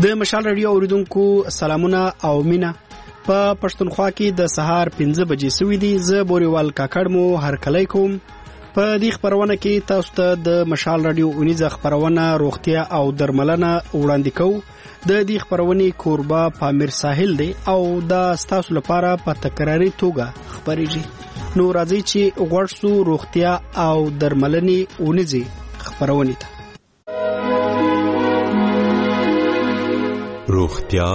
د مشال رادیو اوریدونکو سلامونه او مینا. په پښتونخوا کې د سهار 5 بجې سوي دي. زه بوريوال کاکړ مو هرکلی کوم. په دې خبرونه کې تاسو ته د مشال رادیو اونیزه خبرونه روغتیا او درملنه وړاندې کوو. د دې خبرونې کوربه پامیر ساحل دی او دا تاسو لپاره په تکراري توګه خبرېږي. نو راځي چې غوړسو روغتیا او درملنې اونیزه خبرونه ته. روغتیا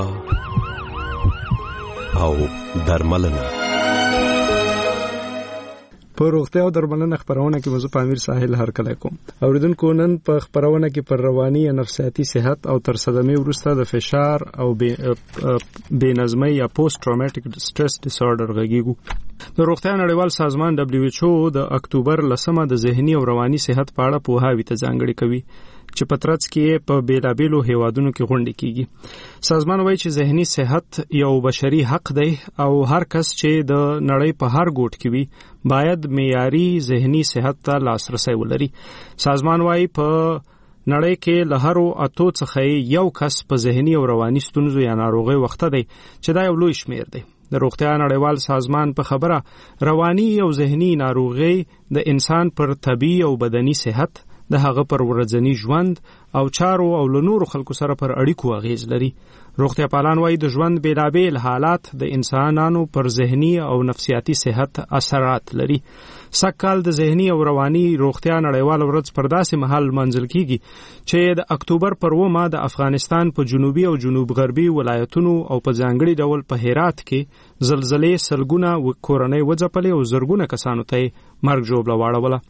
او درملنه. په روغتیا او درملنه خبرونه کې موضوع پامیر ساحل هرکلی کوم. اوریدونکو نن په خبرونه کې پر رواني یا نفسیاتي صحت او تر صدمې وروسته د فشار او بې نظمۍ یا پوسټ ټراوماټیک سټرس ډیسارډر غږیږو. د روغتیا نړیوال سازمان WHO د اکتوبر 10 د ذهني او رواني صحت په اړه پوهاوی ته ځانګړی کوي چې په ترڅ کې په بیلابیلو هیوادونو کې غونډې کیږي. سازمان وایي چې ذهني صحت یو بشري حق دی او هر کس چې د نړۍ په هر ګوټ کې وي باید معیاري ذهني صحت ته لاسرسی ولري. سازمان وایي په نړۍ کې له هرو اتو څخه یو کس په ذهني او رواني ستونزو یا ناروغۍ وخته دی چې دا یو لوی شمیر دی. د روغتیا نړیوال سازمان په خبره رواني او ذهني ناروغۍ د انسان پر طبي او بدني صحت، د هغه پر ورځنی ژوند او چارو او لنورو خلکو سره پر اړیکو اغیز لري. روغتیا پالان وایي د ژوند بیلابیل حالات د انسانانو پر ذهني او نفسیاتي صحت اثرات لري. سږکال د ذهني او رواني روغتیا نړیوال ورځ پر داسې مهال منځل کیږي چې د اکتوبر پر 9 د افغانستان په جنوبي او جنوب غربي ولایتونو او په ځانګړي ډول په هرات کې زلزلې سلګونه کورنۍ وځپلې او زرګونه کسانو ته مرګ ژوبله واړوله.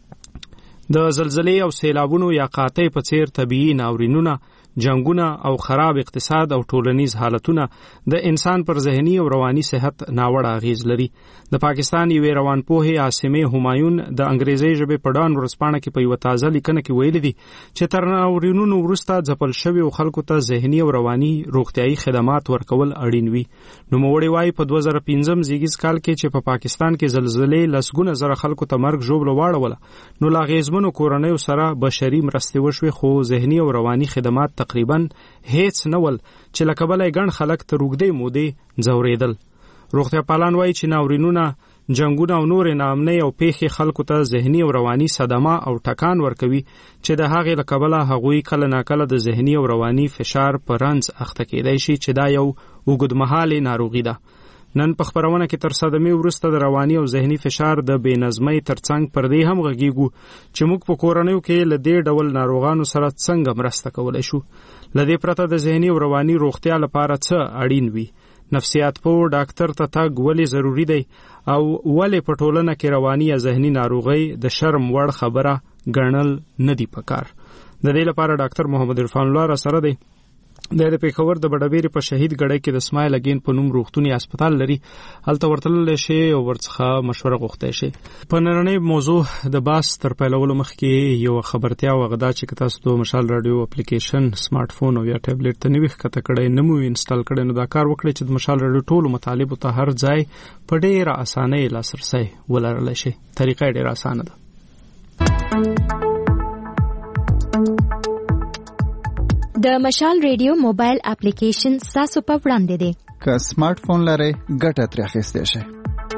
د زلزلې او سیلابونو یا قحطۍ په څیر طبیعي ناورینونه، جنگونه او خراب اقتصاد او ټولنیز حالتونه د انسان پر ذهني او رواني صحت ناوړه اغیز لري. د پاکستان یوې روانپوهې عاصمې همایون د انګریزي ژبې په ډان ورځپاڼه کې په یوه تازه لیکنه کې ویلي دي چې تر ناورینونو وروسته ځپل شویو خلکو ته ذهني او رواني روغتیايي خدمات ورکول اړین وي. نوموړې وایي په 2015 زیږیز کال کې چې په پاکستان کې زلزلې لسګونه زره خلکو ته مرګ ژوبله واړوله نو لا اغیزمنو کورنیو سره بشري مرستې وشوې، خو ذهني او رواني خدمات تقریبا هیڅ نه ول چې له کبله ګڼ خلک تر اوږدې مودې ځورېدل. روغتیا پالان وایي چې ناورینونه، جنګونه او نورې ناامنۍ او پیښې خلکو ته ذهني او رواني صدمه او ټکان ورکوي چې د هغې له کبله هغوی کله ناکله د ذهني او رواني فشار په رنځ اخته کېدای شي چې دا یو اوږدمهالې ناروغي ده. نن په خبرونه کې تر صدمې وروسته د رواني او ذهني فشار د بې نظمۍ ترڅنګ پر دې هم غږیږو چې موږ په کورنیو کې له دې ډول ناروغانو سره څنګه مرسته کولی شو. له دې پرته د ذهني او رواني روغتیا لپاره څه اړین وي؟ نفسیات پوه ډاکټر ته تګ ولې ضروری دی او ولې په ټولنه کې رواني یا ذهني ناروغۍ د شرم وړ خبره ګڼل نه دی پکار؟ د دې لپاره ډاکټر محمد عرفان الله را سره دی. د پېښور د بډبېرې په شهید ګړی کې د اسماعیل اګین په نوم روغتوني هسپتال لري. هلته ورتللی شي او ورڅخه مشوره غوښتی شي. په نننۍ موضوع د باس تر پیلولو مخکې یو خبرتیا وغه دا چې که تاسو د مشال راډیو اپلیکیشن سمارټ فون او یا ټابلیټ ته نوي ښکته کړی نه مو انسټال کړی نو دا کار وکړئ چې د مشال راډیو ټولو مطالبو ته هر ځای په ډېره اسانۍ لاسرسی ولرلی شئ. طریقه یې ډېره اسانه ده. د مشال ریډیو موبایل اپلیکیشن تاسو په وړاندې دی. که سمارټ فون لرئ ګټه ترې اخیستی شئ.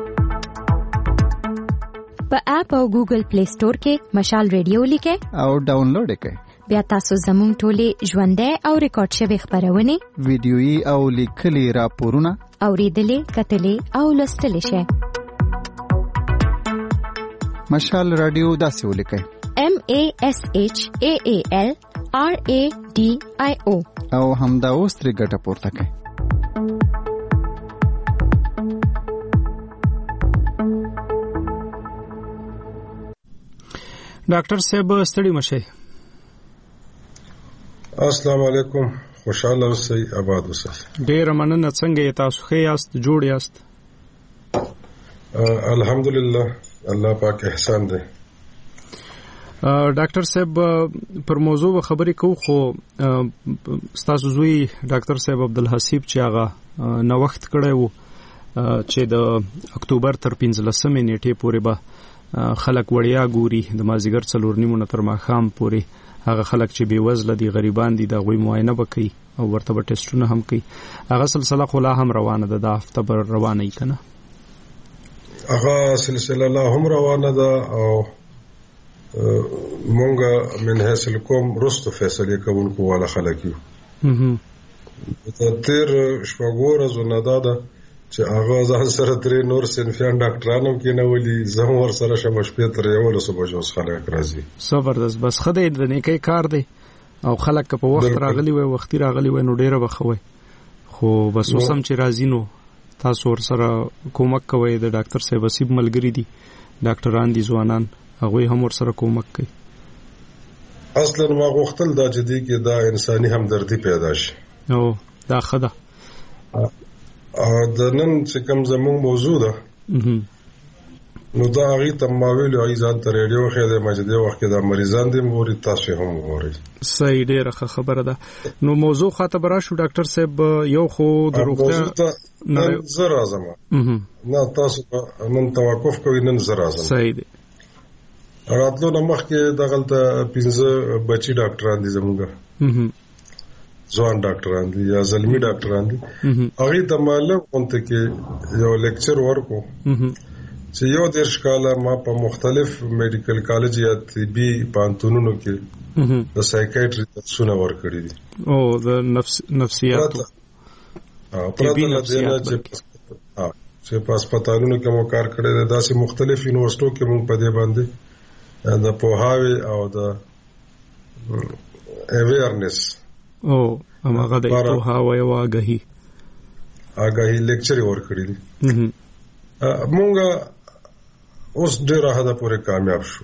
په اپ او ګوګل پلی سٹور کې مشال ریډیو لیکئ او ډاونلوډ یې کړئ. بیا تاسو زموږ ټولې ژوندۍ او ریکارډ شوې خبرونې، ویډیویي او لیکلي راپورونه اورېدلې، کتلې او لوستلی شئ. مشال راډیو داسې ولیکئ: MASHAAL RADIO او همدا اوس ترې ګټه پورته کړئ. ډاکټر صاحب ستړي مشه. السلام علیکم، خوشاله اوسئ، آباد اوسئ. ډېره مننه. څنګه یې تاسو؟ ښه یاست؟ جوړ یاست؟ الحمدلله، الله پاک احسان دی. ډاکټر صاحب پر موضوع خبرې کوو، خو ستاسو زوی ډاکټر صاحب عبدالحسیب چې هغه نوښت کړی و چې د اکتوبر تر 15 نیټې پورې به خلک وړیا ګوري د مازیګر 4:30 تر ماښام پورې هغه خلک چې بې وزله دي غریبان دي د غوي معاینه وکړي او ورته به ټیسټونه هم کوي هغه سلسله خو لا هم روانه ده د هفته بر روانه ای کنه هغه سلسله لا هم روانه ده او مونږه من حیث القوم رستو فیصله کوونکو والا خلک یو تر شپږ ورځې نه ده چې هغه ځان سره درې نور سنفیان ډاکټرانو کې نه ولي زه ور سره شم شپې تر یو له صبح جوړ خلک راځي زبردست بس خدای دې نه کوي کار دی او خلک په وخت راغلی وي وختي راغلی وي نو ډیره بخوي خو بس وسم چې راځي نو تاسو ور سره کومک کوي د ډاکټر صاحب وسیب ملګری دي ډاکټران دي ځوانان هغه هم ور سره کومک کوي اصلا ما غوښتل دا چې دې کې دا انساني همدردي پیدا شي نو دا خدا د نن چې کوم زموږ موضوع ده نو دا هغه تمویل او ځان ته ریډیو خېده مجدي وخت کې د مریضان دي موري تاسو هم ووري صحیح ډیره خبره ده نو موضوع خاطر براشو ډاکټر صاحب یو خو د روغتیا نه زر اعظم نه تاسو نن توقف کوي نن زر اعظم صحیح دی راتلو نمخ کې دغلته 15 بچي ډاکټران دي زموږ ځوان ډاکټران دي یا زلمی ډاکټران دي هغه د معلم اونته کې یو لیکچر ورکو چې یو دیرش کاله ما په مختلف میډیکل کالج یا طبي پانتونونو کې د سایکایټری درسونه ورکړي دي او د نفسیات طبي نفسیات چې په هسپتالونو کې مو کار کړی دی داسې مختلف یونیورسيټو کې موږ په دې باندې د پوهاوی او د اویرنس او هغه د پوهاوی او آگاهی لیکچر ورکړي دي موږ اوس ډیره حدا پورې کامیاب شو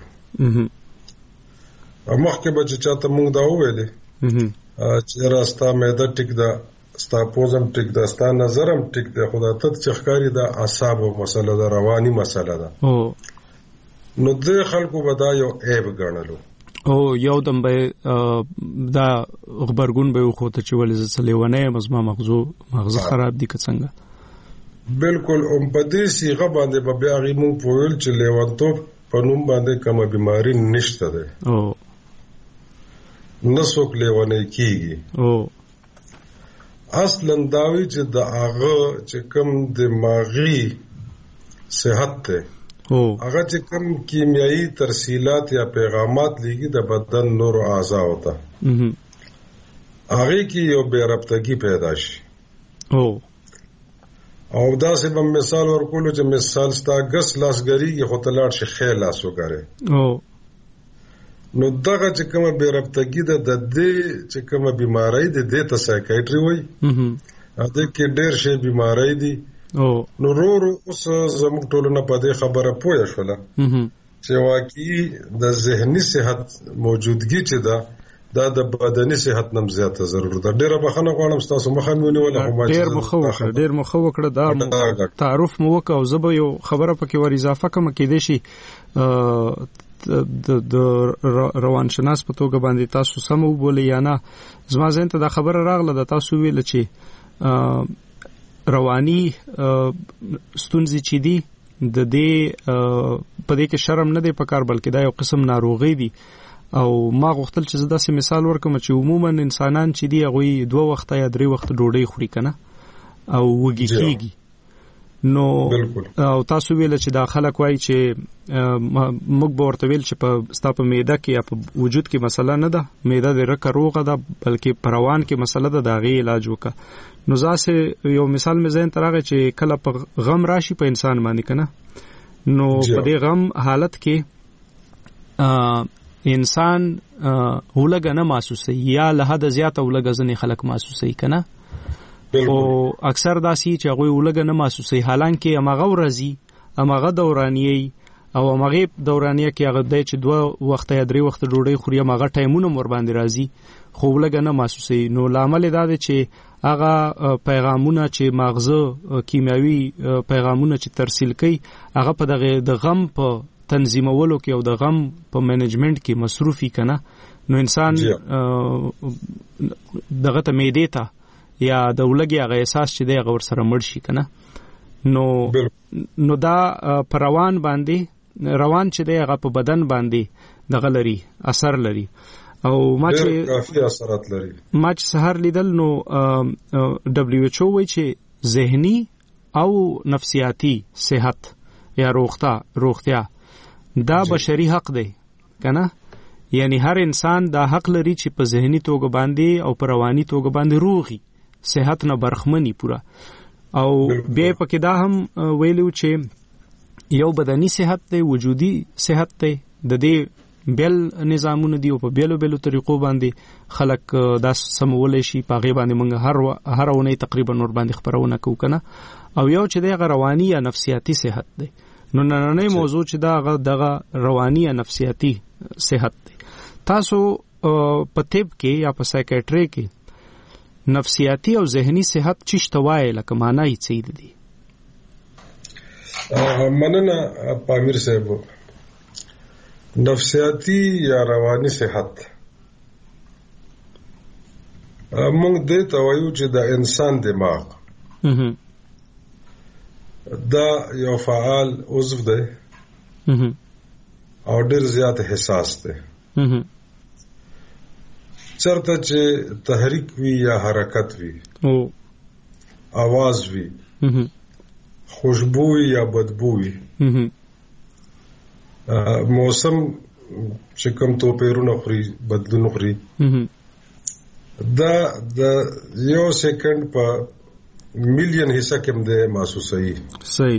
مخکې به چې چاته موږ دا وویلې چې راستا مېده ټیک دا ستا پوزم ټیک دا ستا نظرم ټیک دا خدا ته چې ښکاری دا اعصاب او مسله دا رواني مسله ده نو د خلکو به دا یو عیب ګڼلو او یو دم به دا خبرګون به خو ته چې ولې زلېونه مزما مغز خراب دي که څنګه بالکل په دې صيغه باندې به بیا غي مونږ پوهل چې لیوانتوب په نوم باندې کومه بيماري نشته ده او نسوک لیوانه کیږي او اصلا داوی چې د هغه چې کوم دماغي صحت ته او هغه چې کوم کیمیاوي ترسیلات یا پیغامات لګي د بدن نور اعضاء ہوتا هغه کې یو بے ربطګي پیدا شي او دا سه به مثال ورکول چې مثال ستا غس لاسګری کې خطلاټ شي خیر لاس وګره نو دغه چې کومه بے ربطګي د دې چې کومه بیماری د دې ته سایکایټری وای اته کې ډېر شي بیماری دي نو ورو اوس زموږ ټولنه په دې خبره پوه شوله چې واقعي د ذهني صحت موجودګي چې دا د بدني صحت نم زیاته ضرورت ده ډیره بخنه غواړم تاسو مخامونه ولا هم ډیر مخه وکړه دا تعارف مو وکاو زبې یو خبره پکې ور اضافه کوم کې دي شي د روان شناس په توګه باندې تاسو سم وبولې یا نه زما زین ته دا خبره راغله د تاسو ویل چې رواني ستونزې چې دي د دې په دې کې شرم نه دی پکار بلکې دا یو قسم ناروغي دي او ما غوښتل چې زدا سه مثال ورکم چې عموما انسانان چې دی هغه 2 وخت یا 3 وخت ډوډۍ خوري کنه او وږي کیږي نو او تاسو ویل چې دا خلک وایي چې موږ به ورته ویل چې په ستاپ معده کې یا په وجود کې مسله نه ده معده د رکه روغه ده بلکې پروان کې مسله ده دا غي علاج وکړه نو ځاسه یو مثال مې ذهن ترغه چې کله په غم راشي په انسان باندې کنه نو په دې غم حالت کې انسان ولګ نه محسوسي یا له حد زیاته ولګ ځنې خلک محسوسي کنه او اکثر داسي چې هغه ولګ نه محسوسي حالانکه امغه ورزي امغه دورانیي او امغه دورانیه کې هغه د 2 وخت یا 3 وخت ډوډۍ خوري امغه ټایمونه مور باندې راځي خو ولګ نه محسوسي نو لامل دا دی چې هغه پیغامونه چې مغزه کیمیاوي پیغامونه چې ترسیل کوي هغه په دغه د غم په تنظیمولو کې او د غم په منیجمنت کې مصروفي کنه نو انسان دغه ته معده ته یا د ولګي هغه احساس چې دی هغه ور سره مړ شي کنه نو دا پروان باندې روان چې دی هغه په بدن باندې دغه لري اثر لري او ما چې کافي اثرات لري. ما چې سحر لیدل نو WHO وایي چې ذهني او نفسیاتی صحت یا روغتیا دا بشري حق دی کنه، یعنی هر انسان دا حق لري چې په ذهني توګه باندې او په رواني توګه باندې روغي صحت نه برخمنی پورا. او بیا پکې دا هم ویلو چې یو بدني صحت دی، وجودي صحت دی، د دې بیل نظامونه دی او په بیلو طریقو باندې خلک دا سمولای شي. په غي باندې موږ هر ونې تقریبا نور باندې خبرونه کوو کنه. او یو چې د رواني یا نفسیاتی صحت دی. نو نننې موضوع چې دغه رواني یا نفسیاتی صحت دی. تاسو په طب کې یا په سایکیاتری کې نفسیاتی او ذهني صحت چشته وایي لکه معنی څه دی؟ مننه پامیر صاحب. نفسیاتی یا رواني صحت موږ دې ته وایو چې د انسان دماغ دا یو فعال عضو دی او ډېر زیات حساس دی. چرته چې تحریک وی یا حرکت وی، आवाज وی، خوشبو یا بدبو وی، موسم چې کوم توپیرونه خوري بدلون خوري، دا د یو سکند په مليون حصہ کې مده محسوسي صحیح.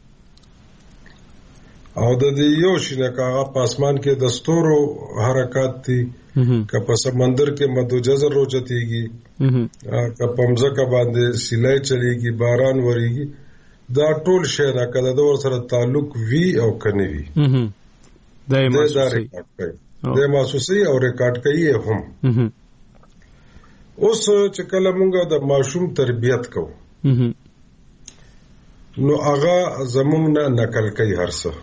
او د دې یو شنه کاغه پاسمان کې د ستورو حرکات دي، که په سمندر کې مدو جزر روچتيږي، که په مځکه باندې سیلای چلیږي، باران وریږي، دا ټول شی دا کله د ور سره تعلق وی او کني وی د محسوسي او ریکارډ کوي هم. اوس چې کله مونږ د ماشوم تربيت کوو نو هغه زمونږ نه نقل کوي هر څه.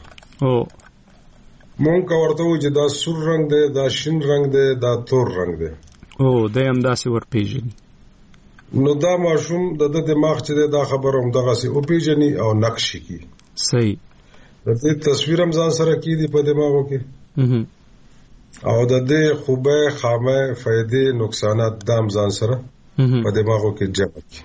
مونږ ورته وایو چې دا سور رنگ دی، دا شین رنگ دی، دا تور رنگ دی. د هم داسې ورپېژني. نو دا ماشوم د دماغ چې دا خبر هم دغه سي او پیژني او نقش کی. صحیح. د دې تصویر هم ځان سره کیدی په دماغو کې او د دې خوبه خامه فائدې نقصانات دام ځان سره په دماغو کې جمع کی.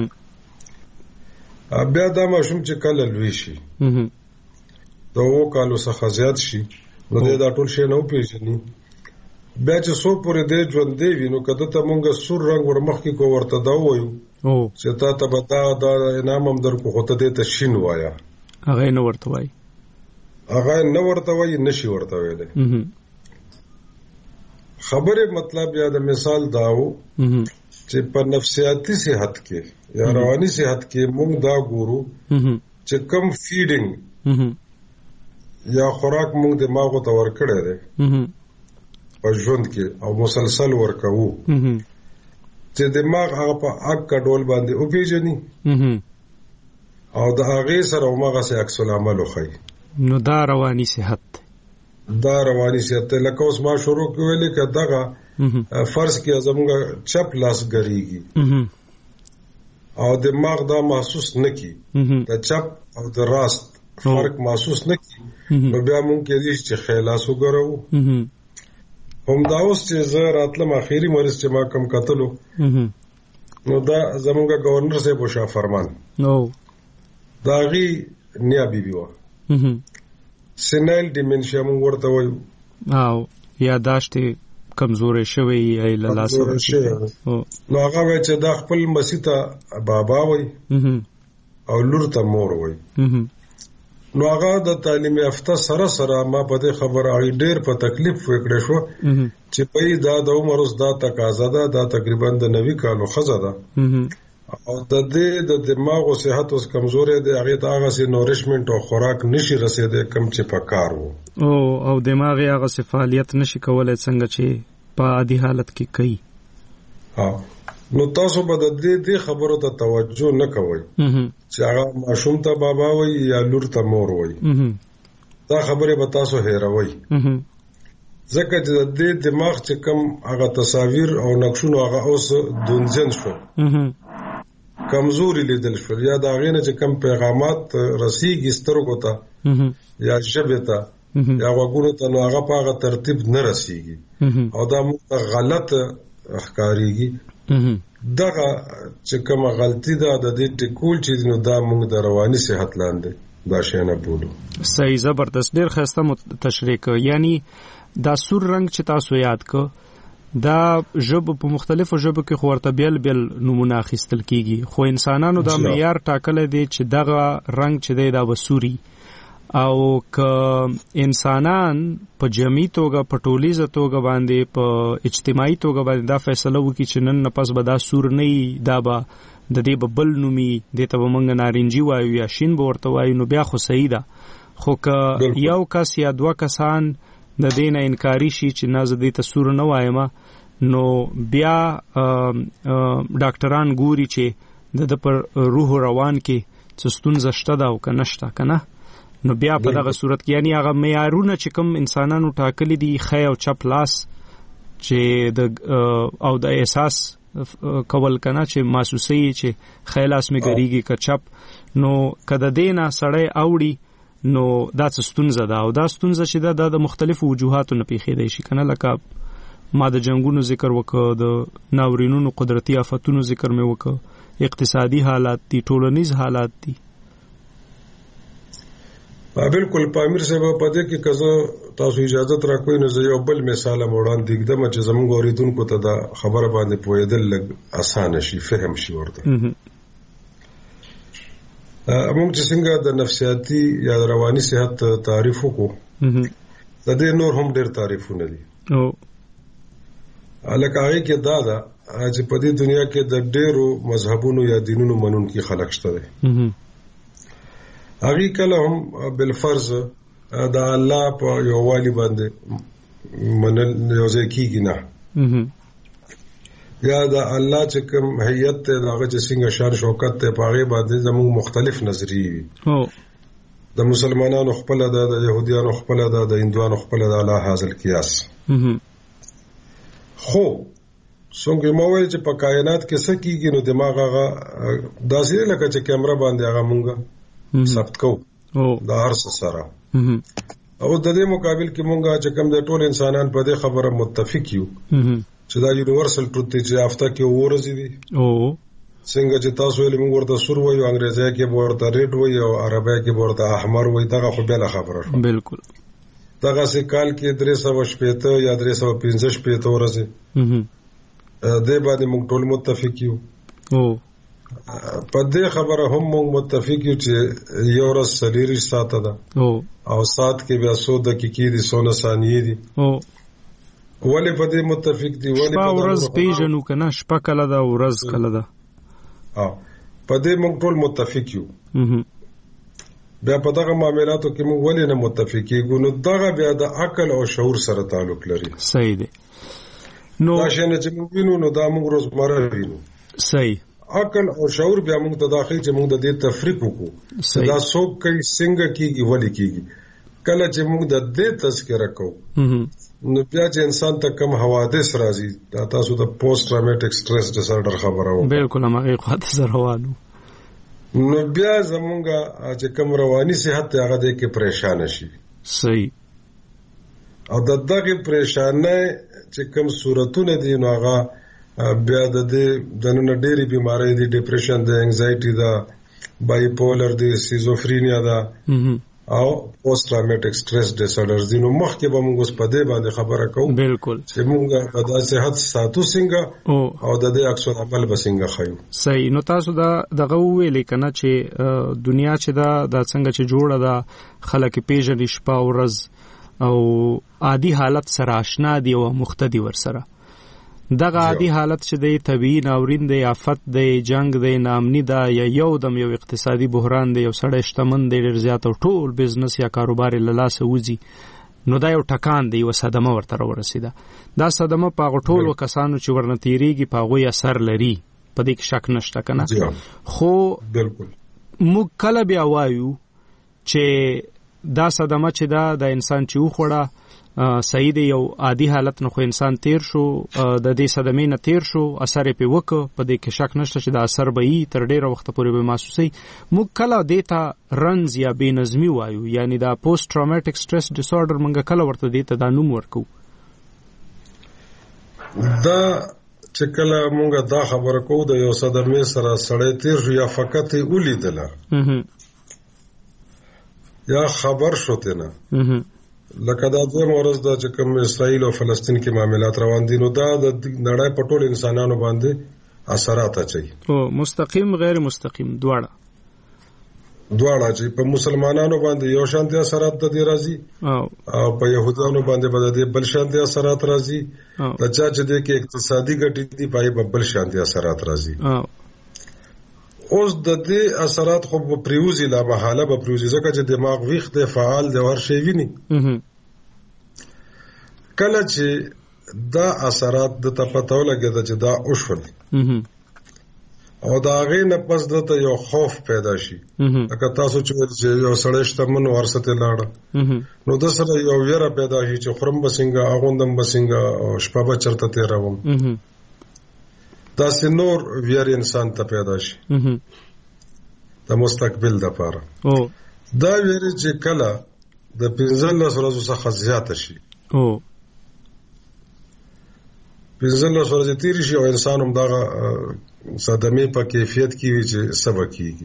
بیا دا ماشوم چې کله لوي شي دا وکالو څخه زیات شي نو دا ټول شی نه پیژني. بیا چې څو پورې دې ژوند دی وینو کده ته مونږ سور رنگ ورمخ کې کو ورته دا وایو چې تا ته بتا دا انعام هم درکو خو ته دې ته شین وایا. هغه نه ورته وای، نشي ورته ویل. خبره مطلب یا د مثال داو چې په نفسیاتی صحت کې یا رواني صحت کې مونږ دا ګورو چې کم فیډینګ یا خوراک مونږ دماغو ته ورکړی دی په ژوند کې او مسلسل ورکوو چې دماغ هغه په اګ ډول باندې او پیژني او د هغه سره همغه سي عکس العمل وخی. نو دا رواني صحت لکه اوس ما شروع کولی که دغه فرض کې زموږ چپ لاس ګریږي او دماغ دا محسوس نکي د چپ او د راست فرق محسوس نکي نو بیا مونږ کې دې چې خلاص وګورو. هم دا اوس چې زه راتلم اخیری مریض چې ما کم کتلو نو دا زموږ گورنر صاحب شاه فرمان دا غي نیا بیبي وا سینایل ډیمنشیا مونږ ورته وایو او یاداشت کمزورې شوی ای لاسه نو هغه چې دا خپل مسیته بابا وای او لور ته مور وای. نو هغه د تعلیم یافته سره ما په دې خبره اړ ډېر په تکلیف وکړې شو چې په دا د عمر اوس دا تقاضا ده دا تقریبا د 90 کالو خزه ده او د دې د دماغ او صحت اوس کمزورې ده هغه ته هغه سي نورشمنت او خوراک نشي رسیدې کم چې پکار وو او دماغ هغه فعالیت نشي کولای څنګه چې په عادي حالت کې کوي. نو تاسو به د دې خبرو ته توجه نه کوئ چې هغه ماشوم ته بابا وای یا لور ته مور وای. دا خبره به تاسو هېروي ځکه چې د دې دماغ چې کم هغه تصاویر او نقشونه هغه اوس دونځن شو کمزوري لیدل شو یا دا غینه چې کم پیغامات رسیږي سترګو ته یا ژبې ته یا غوږونو ته، نو هغه په هغه ترتیب نه رسیږي او دا موږ ته غلط ښکارېږي. دغه چې کومه غلطي ده د دې ټکول چې نو دا موږ د رواني صحت لاندې دا شی نه بولو. صحیح، زبردست، ډېر ښایسته تشریح کړ. یعنی دا سور رنګ چې تاسو یاد کړ دا ژبه په مختلفو ژبو کې خو ورته بیل بیل نمونه اخیستل کیږي، خو انسانانو دا معیار ټاکلی دی چې دغه رنګ چې دی دا وسوري، او که انسانان په جمعي توګه په ټولیزه توګه باندې په اجتماعي توګه باندې دا فیصله وکړي چې نن نه پس به دا سور نه وي، دا به د دې به بل نومي، دې ته به موږ نارنجي وایو یا شین به ورته وایو، نو بیا خو صحیح ده. خو که یو کس یا دوه کسان د دې نه انکاري شي چې نه زه دې ته سور نه وایم، نو بیا ډاکټران ګوري چې د پر روح روان کې څه ستونزه شته ده او که نشته، که نه، نو بیا په دغه صورت کې یعنی هغه معیارونه چې کوم انسانانو ټاکلي دي ښی او چپ لاس چې او د احساس کول کنه چې محسوسي چې ښی لاس مې ګریږي که چپ، نو که د دې نه سړی اوړي نو دا څه ستونزه ده، او دا ستونزه چې ده د مختلفو وجوهاتو نه پیښېدی شي، کنه لکه ما د جنگونو ذکر وکړ، د ناورینونو قدرتي آفتونو ذکر مې وکړ، اقتصادي حالات دي، ټولنیز حالات دي. بالکل پامیر صاحب په دې کې کزه تاسو اجازه راکوئ نو زه یو بل مثال وړاندې کړم چې زموږ اوریدونکو ته دا خبره باندې پوهېدل لږ اسانه شي، فهم شي ورته. موږ چې څنګه د نفسیاتي یا رواني صحت تعریف وکړو، د دې نور هم ډېر تعریفونه دي. لکه هغې کې دا ده چې په دې دنیا کې د ډېرو مذهبونو یا دینونو منونکي خلک شته دي. هغې کله هم بالفرض د الله په یووالي باندې منل یوځای کېږي نه، یا د الله چې کوم هیئت دی د هغه چې څنګه شان شوکت دی په هغې باندې زموږ مختلف نظریې وي. د مسلمانانو خپله ده، د یهودیانو خپله ده، د هندوانو خپله ده، لا حاصل قیاس. خو څنګه ما ویل چې په کائنات کې څه کېږي نو دماغ هغه داسې لکه چې کیمره باندې هغه مونږ ثبت کوو د هر څه سره، او د دې مقابل کې مونږ چې کوم د ټول انسانان په دې خبره متفق یو چې دا یونیورسل ټروت دی چې هفته کې ورځې دي. څنګه چې تاسو ویل موږ ورته سور وایو، انګریزي کې ورته ریډ وایو، او عربی کې ورته احمر وایي، دغه خو بله خبره شوه. بالکل دغه سه کال کې 360 یا 365 ورځې دې باندې موږ ټول متفق یو. په دې خبره هم موږ متفق یو چې یو ورځ 40 ساعته ده او ساعت کې بیا 100 دقیقې دي، 100 ثانیې دي. ولې په دې متفق دي؟ ولې په ورځ پیژنو کنه شپه کله ده ورځ کله ده؟ په دې موږ ټول متفق یو. بیا په دغه معاملاتو کې موږ ولې نه متفق کېږو؟ نو دغه بیا د عقل او شعور سره تعلق لري. صحیح دی. نو دا شی چې موږ وینو نو دا موږ روزمره وینو. صحیح. عقل او شعور بیا موږ ته داخلي چې موږ د دې تفریق وکړو. دا څوک کوي، څنګه کېږي، ولې کېږي. کله چې موږ د دې تذکره کوو نو بیا چې انسان ته کم حوادث راځي، دا تاسو د پوسټ ټرامیټک سټریس ډیسارډر خبره وکړه. بالکل هغه خاطر سره روانو. نو بیا زمونږه چې کوم رواني صحت هغه د کې پریشان شي. صحیح. او د دغه پریشانه چې کوم صورتونه دي نو هغه بیا د دې دنه ډېری بیماری دي، ډیپریشن ده، انزایټي ده، بایپولر ده، سیزوفرینیا ده او پوسټ ټرامیټک سټریس ډیسارډر دي. نو مخکې به موږ اوس په دې باندې خبره کوو. بالکل. چې موږ د صحت ساتو څنګه او د دې عکس العمل به څنګه خایو. صحیح. نو تاسو دغه ویلې کنه چې دنیا چې دا څنګه چې جوړه ده، خلک پیژنې شپه او ورځ او عادي حالت سره آشنا دي او مختدي ور سره. دغه عادي حالت چې دی طبيعي ناورین دی، آفت دی، جنگ دی، ناامني ده، یا یو دم یو اقتصادي بحران دی، یو سړی شتمن دی ډېر زیات او ټول بزنس یا کاروبار له لاسه وځي، نو دا یو ټکان دی، یو صدمه ورته ورسېده. دا صدمه په هغو ټولو کسانو چې ورنه تېرېږي په هغوی اثر لري، په دې کې شک نشته که نه. خو موږ کله بیا وایو چې دا صدمه چې دا د انسان چې وخوړه صحیح دی یو عادي حالت نه خو انسان تیر شو د دې صدمې نه تیر شو اثر په وکړ په دې کې شک نشته چې د اثر به یې تر ډیره وخت پورې به محسوسي موږ کله دیتا رنز یا بې نظمی وایو یعنی دا پوسټ ټراوماتیک سټرس ډیس آرډر موږ کله ورته دیتا دا نوم ورکو دا چې کله موږ دا خبره کوو د یو صدمې سره سړی تیر شو یا فقط ولیدله یا خبر شوته نه لکه دا دوه ورځ د چې کوم اسرائیل او فلسطین کې معاملات روان دي نو دا د نړۍ په ټول انسانانو باندې اثرات اچي او مستقیم غیر مستقیم دواړه چې په مسلمانانو باندې یو شانتي اثرات د دې راځي او په يهودانو باندې د بل شانتي اثرات راځي د چا چې د کې اقتصادي ګټې دي پای په بل شانتي اثرات راځي اوس د دې اثرات خو په پریوزي لا محاله په پریوزي ځکه چې دماغ ویښ دی فعال دی ور شي ویني کله چې دا اثرات د تپتاو لګیدا چې دا اوشول او دا غي نه پس دته یو خوف پیدا شي لکه تاسو چې یو سړی شتمن ورسته لاړ نو د سره یو ویره پیدا شي چې خرم بسنګا اغوندم بسنګا او شپه چرته تیروم دا سينور ویر انسان ته پیدا شي د مستقبل لپاره دا ویر چې کله د 15 ورځې څخه زیات شي 15 ورځې تیر شي او انسان هم دا صدمې په کیفیت کې وي چې سبق کیږي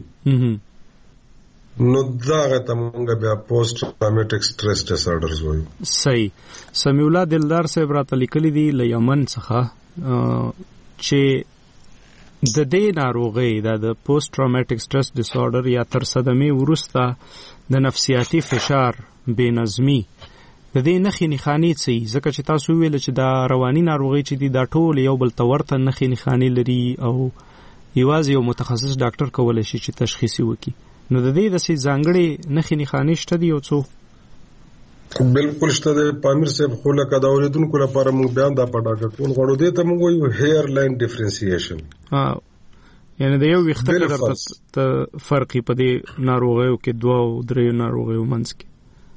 نو دا غته موږ بیا پوسټ ټراوماتیک سټرس ډیس آرډرز وایو صحیح سمیع الله دلدار صاحب راته لیکلي دي له یمن څخه چې د دې ناروغي د پوسټ ټراوماتیک سټرس ډیس آرډر یا تر صدمې وروسته د نفسیاتي فشار بې نظمی د دې نښې نښانې څه ځکه چې تاسو ویل چې دا رواني ناروغي چې دي دا ټول یو بل تورته نښې نښانې لري او یوازې یو متخصص ډاکټر کولای شي چې تشخیص وکړي نو د دې د سي ځانګړي نښې نښانې شته دي او څو بالکل شته د پامیر صاحب خو لکه دا اوریدونکو لپاره موږ بیان دا پټاکه کول غواړو دې ته موږ یو هیر لاین ډیفرنسییشن یعنی د یو وخت ته فرقي په دې ناروغیو کې دوه او درې ناروغیو منځ کې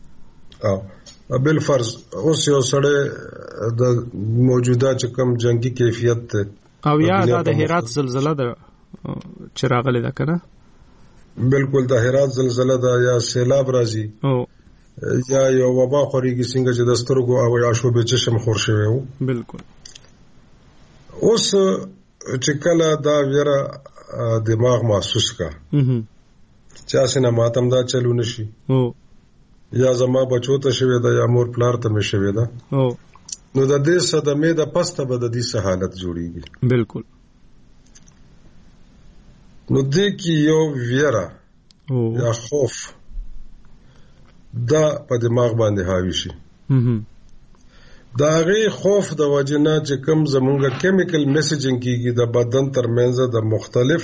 بل فرض اوس یو سړی د موجوده چې کوم جنگي کیفیت ته او یا د هرات زلزلہ د چراغله ده کنه بالکل د هرات زلزلہ ده یا سیلاب راځي یا یو وبا خوريږي څنګه چې د سترګو او عاشوبې چشم خور شوی وو بالکل اوس چې کله دا ویره دماغ محسوس کا چا سينه ماتم دا چلو نشي یا زما بچو ته شوی دا یا مور پلار ته مې شوی دا نو د دې صدمې د پسته به د دې حالت جوړیږي بالکل نو دې کې یو ویره یا خوف دا په دماغ باندې حاوی شي دا غي خوف د وجنه چې کوم زمونږه کیمیکل میسیجینګ کیږي د بدن ترمنځ د مختلف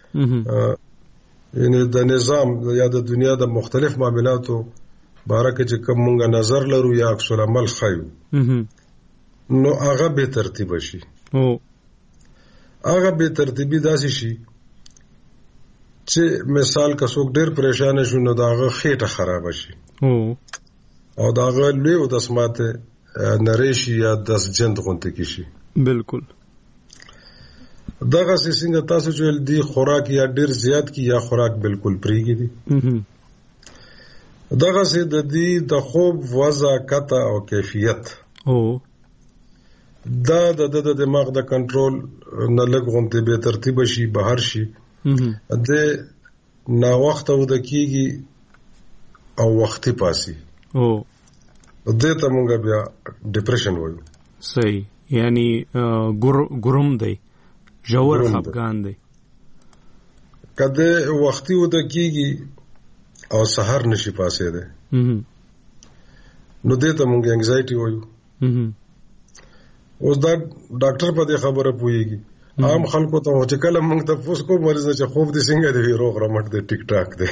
یعنی د نظام یا د دنیا د مختلف معاملاتو بارکه چې کوم مونږه نظر لرو یا عکس العمل خایو نو هغه به ترتیب شي هغه به ترتیبي داسي شي چې مثال که څوک ډېر پریشان شي نو داغه خېټه خراب شي او داغه لوی او د سماته نریشي یا د جند غونته کی شي بالکل دغه څنګه تاسو چې دی خوراک یا ډېر زیات کی یا خوراک بالکل پریږي دي دغه سي د دې د خوب وضع کته او کیفیت دا د دماغ د کنټرول نه لږ غونته به ترتیب شي بهر شي د نا وخت او د کیږي او وختي پاسي دې ته مونږ بیا ډیپریشن وایو صحیح یعنی ګروم دی جوړ خفګان دی کله وختي و د کیږي او سحر نشي پاسه ده نو دې ته مونږ انګزایټي وایو اوس دا ډاکټر په دې خبره پويږي عام خلکو ته چې کله مونږ ته پوسکو مریض چې خوب دې څنګه دی روغ رمټ دی ټیک ټاک دی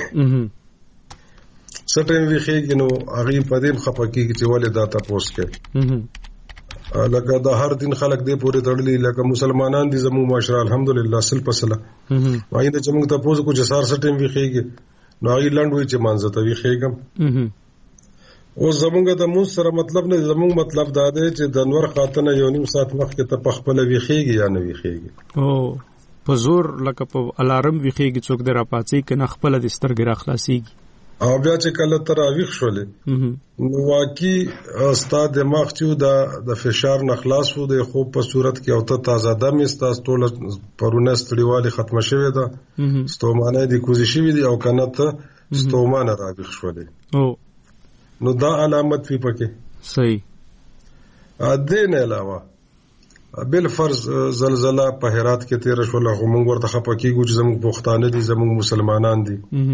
سټیم وی خېږي نو هغه په دې خپکیږي چې ولې دا تاسو کې لکه دا هر دین خلک دې پورې تړلي لکه مسلمانان دي زموږ معاشره الحمدلله سل پسله وایي چې مونږ ته پوسکو چې سار سټیم وی خېږي نو هغه لاند وی چې مانځه ته وی خېګم او زمونږ د مون سره مطلب نه، زمونږ مطلب دا دی چې د انور خاطنه یو نیم ساعت مخکې ته په خپل ویخېږي یا نه ویخېږي. او په زور لکه په الارم ویخېږي، څوک در راپاتې کنه خپل د سترګې راخلاصيږي. او بیا چې کله تر اویخ شولې نو واقعي استاد دماغ چې د فشار نه خلاص وو د خوب په صورت کې او ته تازه دم استاس ټول پرونه ستړیواله ختمه شوې ده، ستومانه دي کوزي شوې دي او کنه ته ستومانه راویخ شولې. او نو دا علامت وی پکې صحیح. ا دې نه علاوه بل فرض زلزلہ په هرات کې تیر شو، له موږ ورته خپکیږو چې زموږ پښتانه دي، زموږ مسلمانان دي،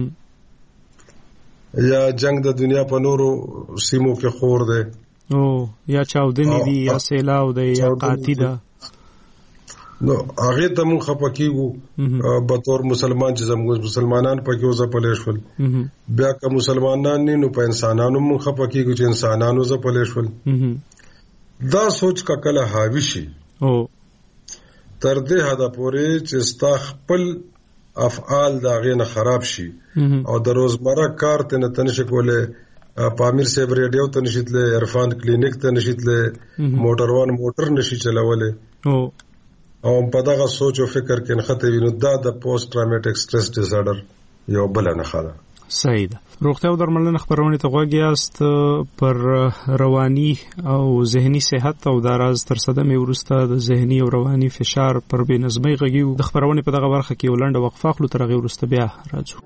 یا جنگ د دنیا په نورو سیمو کې خور دی، او یا چاودنی دي، یا سیلاو دی، یا قاطی ده. نو هغه ته موږ خپکیږو به تور مسلمان چې زموږ مسلمانان پکې وځپلې شول. بیا که مسلمانان نه نو په انسانانو موږ خپکیږو چې انسانانو وځپلې شول. دا سوچ کا کله حاوی شي او تر دې حدا پورې چې ستا خپل افعال دا غینه خراب شي او د روزمره کار ته نه تنش کوله. پامیر صاحب ریډیو ته نشیتله، عرفان کلینیک ته نشیتله، موټر نشي چلوله، او په دغه سوچ او فکر کې نخته وینو دا د پوسټ ټرامیټک سټرس ډیس آرډر یو بل نه خاله. صحیح ده. روغتیا او درملنه خبرونه ته غوږی است پر رواني او ذهني صحت او د راز تر صدمه ورسته د ذهني او رواني فشار پر بې نظمۍ غږیو. د خبرونه په دغه برخه کې ولنډه وقفه خلو تر غي ورسته بیا راځو.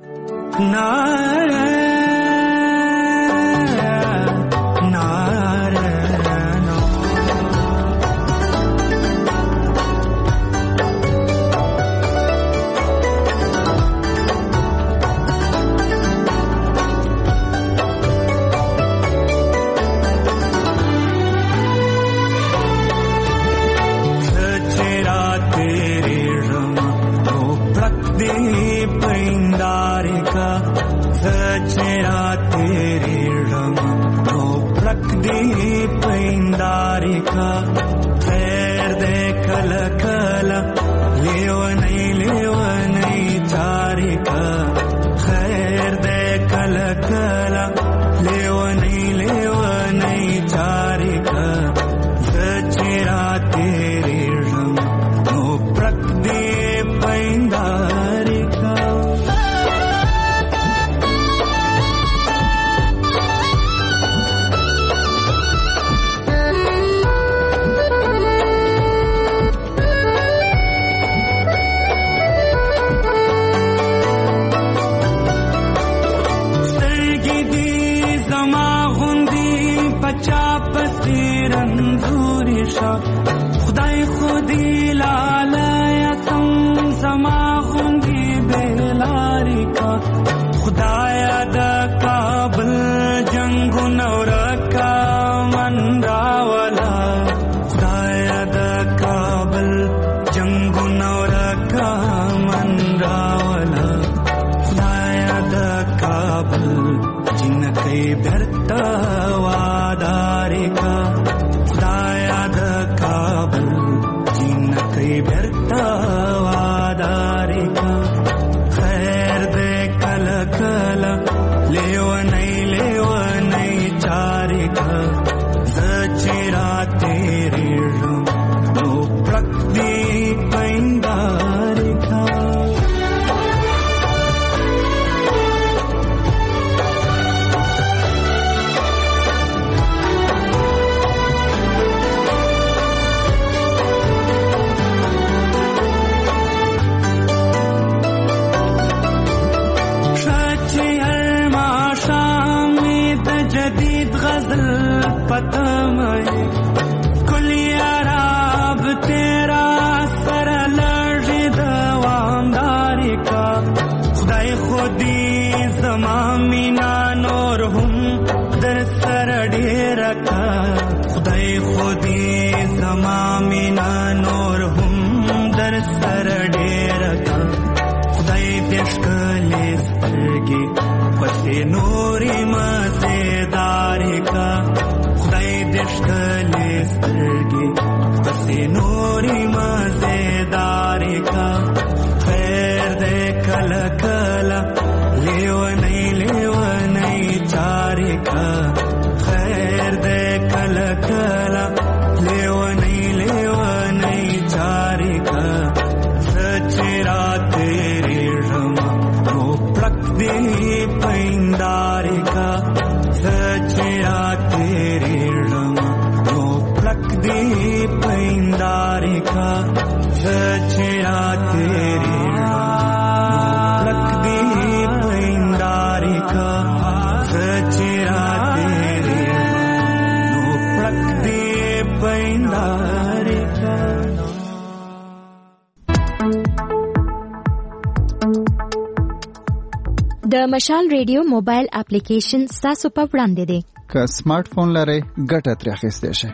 د مشال ریډیو موبایل اپلیکیشن تاسو په وړاندې دی. که سمارټ فون لرئ ګټه ترې اخیستی شئ.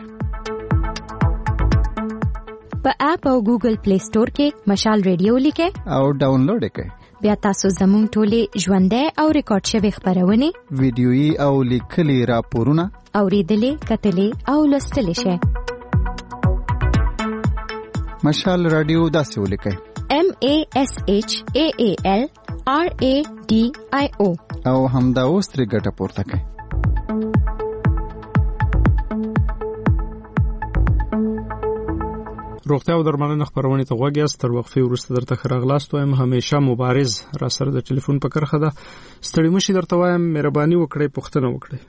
په اپ او ګوګل پلی سٹور کې مشال ریډیو لیکئ او ډاونلوډ یې کړئ. بیا تاسو زموږ ټولې ژوندۍ او ریکارډ شوي خبرونه، ویډیويي او لیکلي راپورونه اوریدلې، کتلې او لوستلې شئ. مشال رادیو داسې ولیکئ: MASHAALRADIO او همدا اوس ترې ګټه پورته کړئ. روغتیا او درملنه خبرونه ته غوږ یاست. تر وقفې وروسته درته ښه راغلاست وایم. همیشه مبارز را سره د ټلیفون په کرخه ده. ستړي مشي درته وایم، مهرباني وکړئ پوښتنه وکړئ.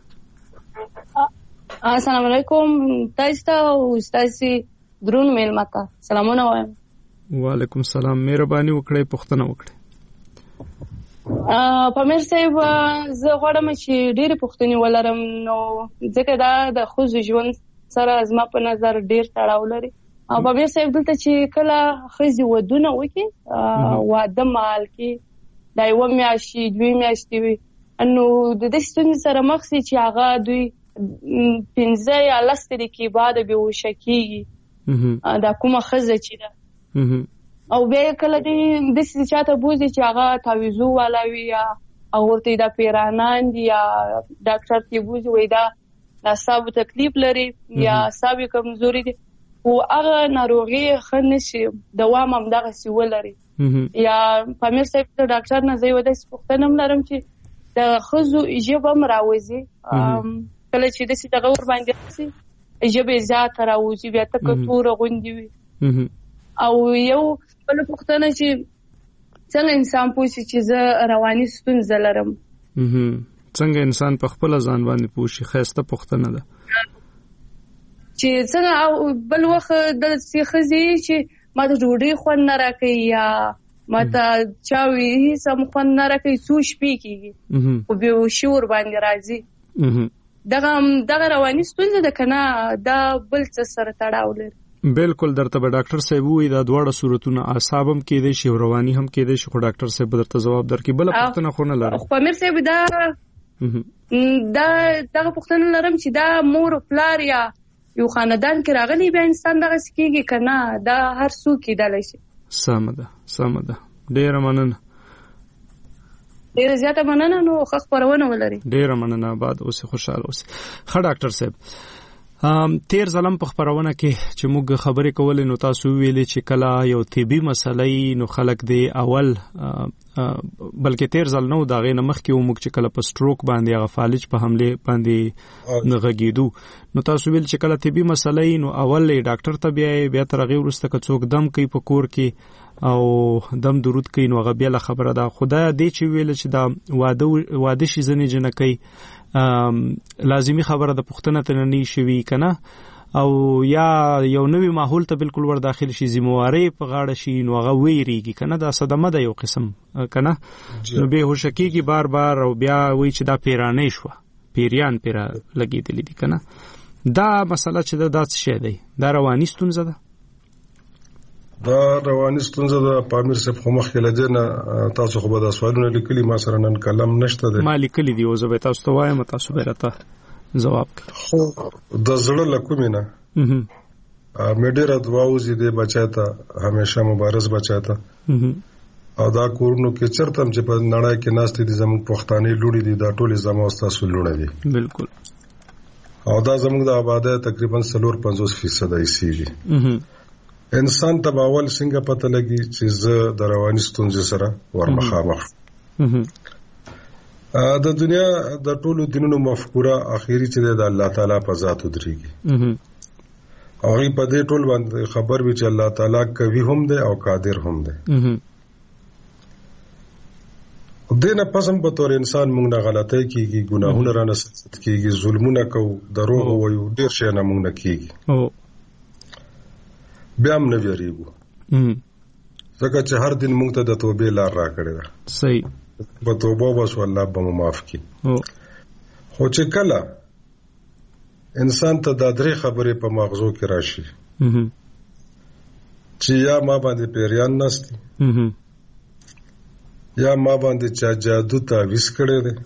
السلام علیکم. تاسو ته او تاسو درون میل ماته سلامونه وایم. وعلیکم السلام. مهرباني وکړئ پوښتنه وکړئ. پامیر صاحب، زه غواړم چې ډېرې پوښتنې ولرم، نو ځکه دا د ښځو ژوند سره زما په نظر ډېر تړاو لري. پامیر صاحب، دلته چې کله ښځې ودونه وکړي، واده مهال کې دا 1 میاشت 2 میاشتې وي، نو د دې ستونزې سره مخ شي چې هغه دوی 15 یا 10 دقیقې بعد بېهوشه کېږي، دا کومه ښځه چې ده. او بیا کله داسې چاته بوځي چې هغه تعویضو والا وي، یا ورته دا پیرانان دي، یا ډاکټر ته بوځي وایي دا اعصابو تکلیف لري یا اعصاب کمزوري دي، خو هغه ناروغي ښه نشي دوام همدغسې ولري. یا پامیر صاحب د ډاکټر نه زه یوه داسې پوښتنه هم لرم چې د ښځو ژبه هم راوځي، کله چې داسې دغه ورباندې راسي ژبه یې زیاته راوځي، بیا تکه توره غوندې وي. او یو بله پوښتنه چې څنګه انسان پوه شي چې زه رواني ستونزه لرم؟ څنګه انسان په خپله ځان باندې پوه شي؟ ښایسته پوښتنه ده. چې څنګه بل وخت داسې ښځې چې ما ته ډوډۍ خوند نه راکوي، یا ما ته چا وي هېڅ هم خوند نه راکوي، څو شپې کېږي خو بېهوشي ورباندې راځي. دغه رواني ستونزه ده که نه دا بل څه سره تړاو لري؟ بالکل درته به ډاکټر صاحب وایي دا دواړه صورتونه، اعصاب هم کېدای شي او رواني هم کېدای شي، خو ډاکټر صاحب به درته ځواب درکړي. بله پوښتنه خو نه لرم. خو امیر صاحب دغه پوښتنه لرم چې دا مور او پلار یا یو خاندان کې راغلی بیا انسان دغسې کېږي که نه دا هر څوک کېدلی شي؟ سمه ده، سمه ده. ډېره مننه، ډېره زیاته مننه. نو ښه خپرونه ولري. ډېره مننه. آباد اوسې، خوشحاله اوسې. ښه ډاکټر صاحب، تیر ځلم په خبرونه کې چې موږ خبرې کولې نو تاسو ویلې چې کله یو طبي مسئله نو خلک دی اول بلکې تیر ځل نو دا غي نه مخکې موږ چې کله په سټروک باندې هغه فالج په حمله باندې غږیدو، نو تاسو ویل چې کله طبي مسئله نو اول ډاکټر ته بیا تر هغه وروسته که څوک دم کوي په کور کې او دم درود کوي نو هغه بیا خبره ده. خدای دې چې ویل چې دا واده شي ځنې جنکې لازمی خبره د پښتنه ته نه شي کنه، او یا یو نوې ماحول ته بالکل ور داخل شي، ذمہواری په غاړه شي نو هغه ویریږي کنه، دا صدمه ده یو قسم کنه، نو به هوشکی کی بار بار او بیا وی چې دا پیرانې شو، پیریان پیرا لګیدلې دي کنه. دا مسله چې دا څه شي دی؟ دا رواني ستونزه ده. دا رواني ستونزه ده. پامیر صاحب خو مخکې لدې نه تاسو خو به دا سوالونه لیکلي، ما سره نن کلم نشته ده. ما لیکلي دي او زه به تاسو ته وایم، تاسو به راته جواب کړئ. خو د زړه له کومې نه مې ډېره دعا وزي دې بچا ته، همیشه مبارز بچا ته. او دا کورونو کې چرته هم چې په نړۍ کې ناستې دي زموږ پښتانه لوړي دي، دا ټولې زما او ستاسو لوړه دي. بالکل. او دا زموږ د آبادۍ تقریبا 50% ایسیږي. انسان ته باول څنګه پته لګي چې زه د رواني ستونزې سره ورمخامخ د دنیا د ټولو دینونو مفکوره اخیری چې د الله تعالی په ذات ودرېږي، او هغه په دې ټول باندې خبر وي چې الله تعالی کوي هم دی او قادر هم دی. دینه پسم په تور انسان موږ نه غلطۍ کیږي، ګناهونه رانه ست کیږي، ظلمونه کوو، دروغ وایو، ډیر شي نه موږ نه کیږي. بیا هم نه ویریږو ځکه چې هر دین موږ ته د توبې لار راکړې ده. صحیح. په توبه بس الله به مو معاف کړي. خو چې کله انسان ته دا درې خبرې په مغزو کې راشي چې یا ما باندې پیریان نستی، یا ما باندې چا جادو تعویض کړی دی،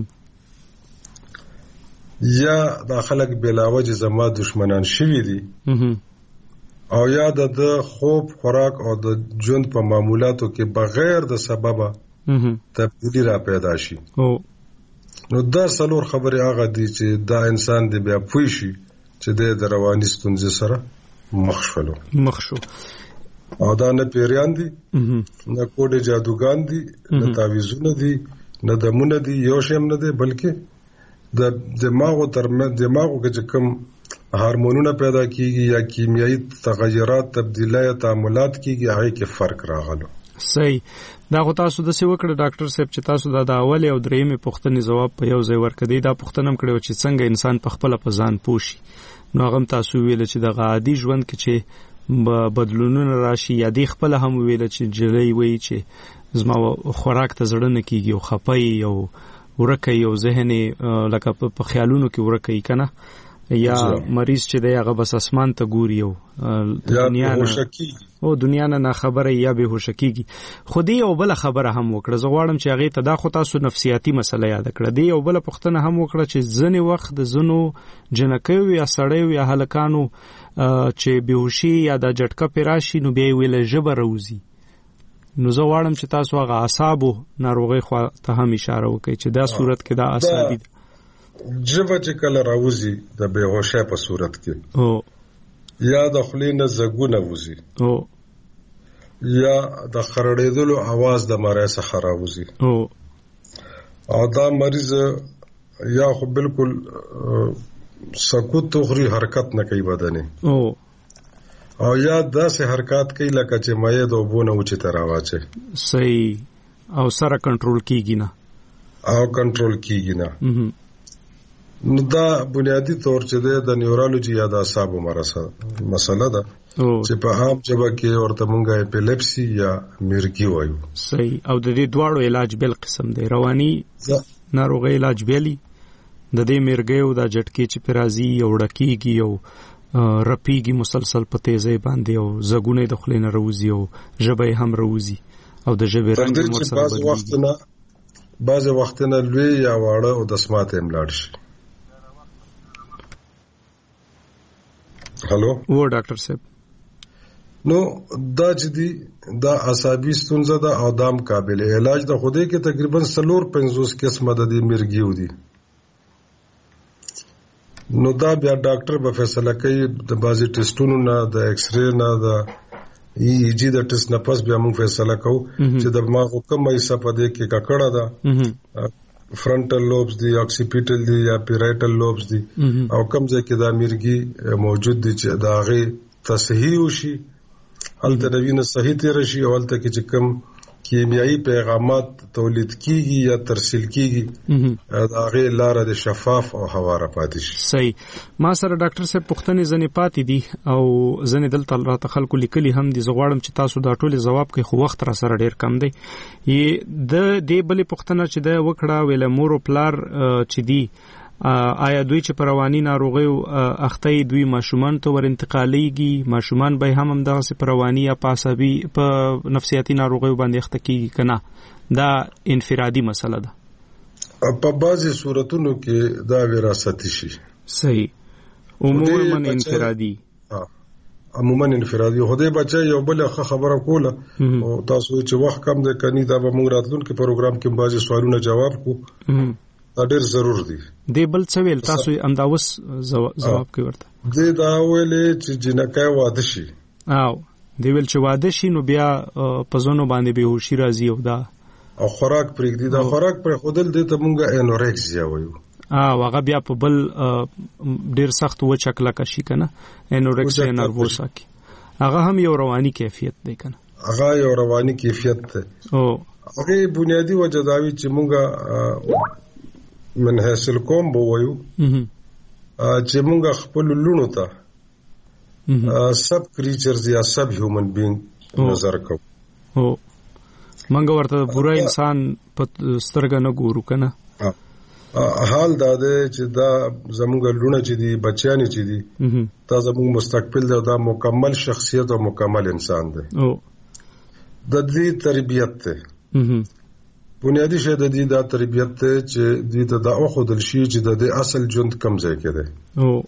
یا دا خلک بلاوجه زما دشمنان شوي دي، او یا د خوب خوراک او د ژوند په معمولاتو کې بغیر د سببه تبدیلی را پیدا شي. نو دا څلور خبرې هغه دي چې دا انسان دی بیا پوه شي چې د رواني ستونزې سره مخ شو. او دا نه پیریان دي، نه کوډه جادوګان دي، نه تعویذونه دي، نه دمونه دي، یو شیم نه دي، بلکې د دماغو کې چې کوم هارمونونه پیدا کیږي یا کیمیاوي تغیرات تبدیلات تعاملات کیږي هغه کې فرق راغلو. صحیح. دا خو تاسو د څه وکړه ډاکټر صاحب چې تاسو د اول او درېمې پوښتنې جواب په یو ځای ورکړی. دا پوښتنه هم کړې چې څنګه انسان په خپل په ځان پوښي. نو هغه تاسو ویل چې د عادي ژوند کې چې بدلونونه راشي، یا دی خپل هم ویل چې جلې وی چې زما خوراک ته زړه نه کیږي او خپای او ورکه یو ذهن لکه په خیالونو کې ورکه کنه، یا مریض چې دی هغه بس اسمان ته ګوري او دنیا نه خبره یا به هوش کیږي. خو دی یو بل خبره هم وکړه، زه غواړم چې هغه ته دا خو تاسو نفسیاتی مسله یاد کړه. دی یو بل پوښتنه هم وکړه چې ځنې وخت د زنو جنکیو یا سړیو یا هلکانو چې بهوشي یا د جټکه پیراشي نو بیا ویل ژبه روزي. نو زه غواړم چې تاسو هغه اعصابو ناروغي خو ته هم اشاره وکړئ چې دا صورت کې دا اعصابي ژبه چې کله راوزي د بهوشۍ په صورت کې یا د خلینه زګونه وزي یا د خرړېدلو आवाज د مړی څخه راوزي او دا مریض یا خو بالکل سکوت تخری حرکت نه کوي بدنه او یا داسې حرکت کوي لکه چې مې د وبونه اوچې تر راواچي. صحیح. او سره کنټرول کیږي نه نو دا بنیادی طور چې د نیورولوژي یا د اعصابو مسله ده چې په عام ژبه کې ورته مونږه اپیلیپسي یا مرګي وایو. صحیح. او د دې دواړو علاج بل قسم دی، رواني ناروغي علاج بیلی، د دې مرګي او د جټکی چې پرازي او ډکیږي او رپیږي مسلسل په تیزی باندې او زګونه د خلینو روزي او ژبه هم روزي او د ژبې رنگ مرسته بدلېږي. بعض وختونه لوی یا واړه او د سماعت املاړ شي. هلو و ډاکټر صاحب. نو دا چې دی دا اعصابي ستونزه ده او دام قابل علاج ده. خوده کې تقریبا 450 قسمه د دې مرګیو دي. نو دا بیا ډاکټر به فیصله کوي د بازي ټیسټونو نه، د ایکس رې نه، د EEG د ټیسټ نه پس بیا موږ فیصله کوو چې د دماغ کومه حصہ په دې کې ککړه ده، فرنټل لوبز دي، اکسیپیټل دي یا پیرایټل لوبز دي، او کوم ځای کې دا مرګي موجود دي چې دا غي تصحیح وشي، هلته د وینې صحیح تیر شي او هلته کې چې کوم کیمیاوي پیغامات تولید کیږي یا ترسیل کیږي دا غي لار د شفاف او هواره پاتې شي. صحیح. ما سره ډاکټر صاحب پوښتنې ځنې پاتې دي او ځنې دلته راته خلکو لیکلي هم دي. زه غواړم چې تاسو دا ټول جواب کوي، خو وخت را سره ډیر کم دی. د دې بلې پوښتنه چې د وکړه ویل مور او پلار چې دی آیا دوی چې پر رواني ناروغي اخته دوی ماشومان ته ور انتقالېږي، ماشومان به هم دغه پر رواني یا عصبي په نفسیاتي ناروغي باندې اخته کیږي کنه؟ دا انفرادي مسله ده. په بعضي صورتونو کې دا وراثتي شي. صحیح. عموما انفرادي هدي بچي یو بل خبره کوله او تاسو چې وخت کم ده کني دا به موږ راتلونکي پروګرام کې بعضي سوالونه جواب کو ډېر ضرور دي. دی بل څه ویل تاسو امداوس جواب کوي ورته؟ دی دا ویلې چې جنکای واده شي او دی ویل چې واده شي نو بیا په زونو باندې بهوشي راځي او دا او خوراک پرېږدي. دا خوراک پر خودل دی ته مونږه انورکسیا وایو. هغه بیا په بل ډېر سخت وچکله کشي کنه، انورکسیا نروسا کی هغه هم یو رواني کیفیت دی کنه. هغه یو رواني کیفیت ده هغه بنیادی وجه دا وی چې مونږه من حاصل کوم بو وایو چې مونږ خپل لونو ته سب کریچرز یا سب هیومن بینګ نظر کوو. مونږ ورته پورا انسان په سترګه نه ګورو کنه. حال دا دی چې دا زموږ لونه چې دي بچیان چې دي دا زموږ مستقبل دی، دا مکمل شخصیت او مکمل انسان دی. د دې تربیت ته بنیادی شی د دې دا تربیت ته چې دې ته دا خودل شي چې د اصل ژوند کم ځای کې دی.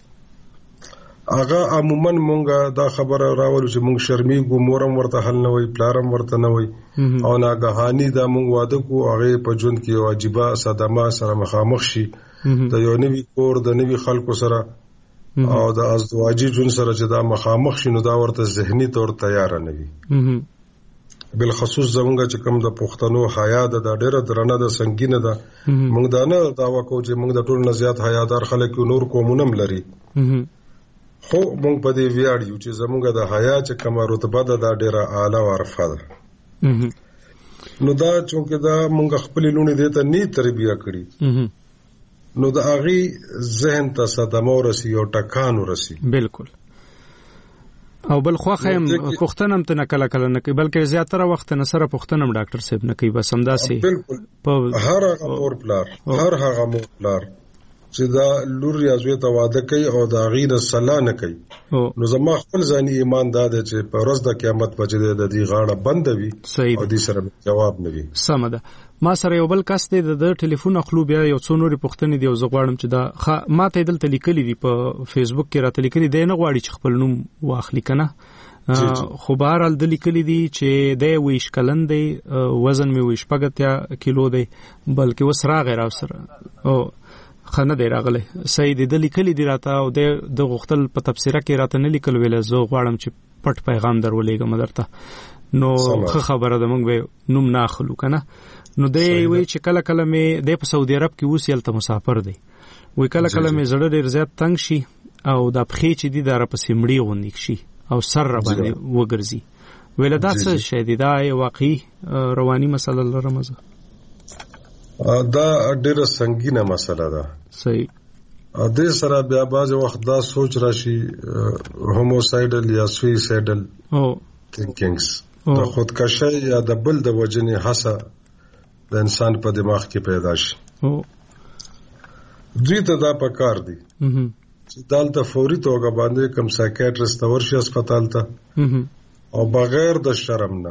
هغه عموما مونږه دا خبره راولو چې مونږ شرمېږو، مورم ورته حل نه وي، پلارم ورته نه وي، او ناګهاني دا مونږ واده کو هغه په ژوند کې واجبہ صدمه سره مخامخ شي د یو نوي کور د نوي خلکو سره او د ازدواجی ژوند سره چې دا مخامخ شي نو دا ورته ذهني تور تیار نه وي. بالخصوص زمونږ چې کوم د پښتنو حیا د ډېره درنه د سنگینه ده، مونږ دا نه داوا کوو چې مونږ د ټولو نه زیات حیادار خلک نور قومونه لري، خو مونږ په دې ویاړو چې زمونږ د حیا چې کومه رتبه ده دا ډېره اعلی او عرفه ده. نو دا چونکه دا مونږ خپل لونی دې ته نه تربیه کړی نو دا هغه ذهن ته صدمه ورسي او ټکان ورسي. بالکل. او بل خو خیم پښتنم ته نکله کله نه کوي، بلکې زیاتره وخت نه سره پښتنم ډاکټر صاحب نه کوي، بس همداسي. بالکل. هر هغه مور پلار چې دا لور یا زوی ته واده کوي او دا غیر صلاح نه کوي نو زما خپل ځاني ایمان دا دی چې په ورځ د قیامت په چې د دې غاړه بند وي او دې سره جواب نه وي. سم ده. ما سره یو بل کس دی د ټلیفون اخلو بیا یو څو نورې پوښتنې دی او زه غواړم چې دا ما ته دلته لیکلي دي په فیسبوک کې راته لیکلي دی، نه غواړي چې خپل نوم واخلي کنه، خو بهرحال د لیکلي دي چې دی 20 کلن دی، وزن مې 28 کیلو دی، بلکې اوس راغی را سره او خنه دی راغله. صحیح دی، د لیکلي دی راته او د غختل په تفسیره کې راته نه لیکل ویل، زه غواړم چې پټ پیغام درولېږم درته. نو خبره ده مونږ به نوم نه اخلو کنه. نو دی وی چې کله کله مې د په سعودي عرب کې اوس یلته مسافر دی، وی کله کله مې زړه ډیر زیات تنگ شي او د پخې چې دی در په سیمړي غونډ شي او سر را باندې وګرځي. ویل دا څه شی دی؟ دا واقعي رواني مسله لرم زه. دا ډیره سنگینه مسله ده. صحیح. د سره بیا باز وخت دا سوچ راشي هوموسایډل یا سویسایډل تھینکینګز، د خودکشي یا د بل د وجنې هڅه د انسان په دماغ کې پیدا شي. دوی ته دا پکار دي چې دالته فوري توګه باندې کوم سایکیاټریست ورشي هسپتال ته او بغیر د شرم نه.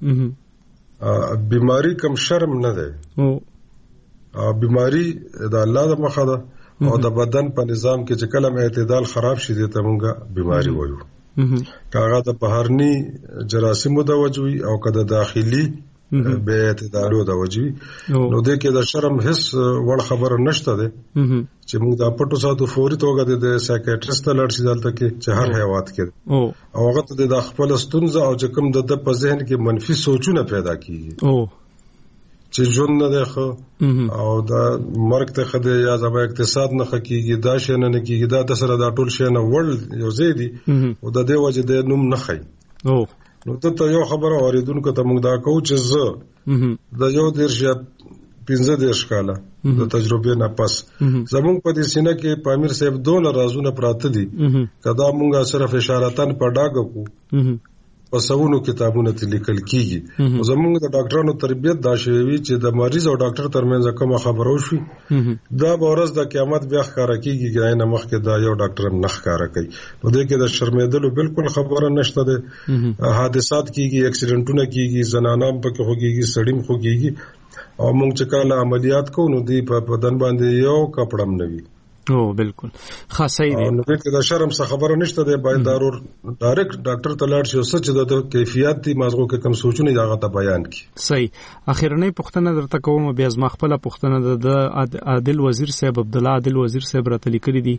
بیماری کم شرم نه ده، بیماری د الله د مخه ده او د بدن په نظام کې چې کله اعتدال خراب شي دې ته مونږه بیماری وایو. کاغه د بهرني جراثیمو د وجوي او کده داخلي به اعتدالو د وجوي نو دې کې د شرم هیڅ وړ خبره نشته ده چې موږ د پټو ساتو فوري توګه د سایکیاټریست لړ شي دلته کې چې هر حیوانات کې او هغه ته د خپل ستونزه او چې کوم د په ذهن کې منفي سوچونه پیدا کیږي چې ژوند نه ده او دا مرګ ته خده یا زما اقتصاد نه کیږي، دا شی نه کیږي، دا د سره دا ټول شی نه ول یو زیدي او د دې وجه د نوم نه خي. نو ته یو خبره اوریدونکو ته موږ دا کوو چې زه د یو 15 کاله د تجربه نه پس زموږ په دې سینه کې پامیر صاحب دوه رازونه پراته دي کدا موږ صرف اشارتن په ډاګه کو په سونو کتابونو ته لیکل کیږي. زموږ د ډاکټرانو تربیت دا شوی چې د مریض او ډاکټر ترمنځ کوم خبرو شي دا به ورځ د قیامت بیا ښکارا کیږي، ګرای نه مخکې دا یو ډاکټر نه ښکارا کوي. نو دې کې د شرمېدلو بالکل خبره نشته ده. حادثات کیږي، اکسیډنټونه کیږي، زنانام پکې خوږيږي، سړیم خوږيږي او موږ چې کله عملیات کوو نو دې په بدن باندې یو کپړم نه وي. بالکل خاصه دی. نو دغه د شرم څخه خبره نشته دی، باید ضرور ډایرکټ ډاکټر ته لاړ شي او څه چې د کیفیت دی مازغو کې کم سوچونه دغه ته بیان کی. صحیح. اخیرنۍ پوښتنه درته کوم، بیا زما خپل پوښتنه د عادل وزیر صاحب عبد الله عادل وزیر صاحب راته لیکلي دي،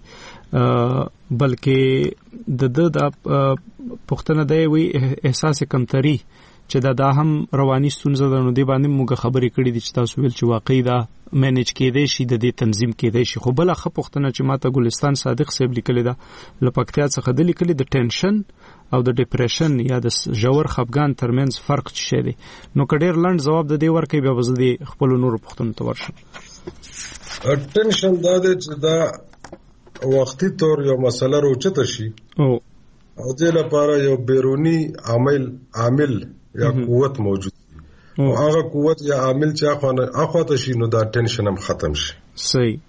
بلکې د پوښتنه دی وی احساس کمتري چې دا هم رواني ستونزه ده، نو دې باندې موږ خبرې کړې دي چې تاسو ویل چې واقعي دا مینج کېدای شي، د دې تنظیم کېدای شي. خو بل ښه پوښتنه چې ماته ګلستان صادق صاحب لیکلې ده له پکتیا څخه، د لیکلې د ټینشن او د ډیپریشن یا د ژور خفګان ترمنځ فرق څه شی دی. نو که ډېر لنډ ځواب د دې ورکړئ بیا به زه د خپلو نورو پوښتنو ته ورشم. ټینشن دا دی چې دا وختي طور یو مسله راوچته شي او دې لپاره یو بیرونی عامل یا قوت موجود دی او هغه قوت یا عامل چې اخواته شي نو دا ټینشن هم ختم شي. صحیح.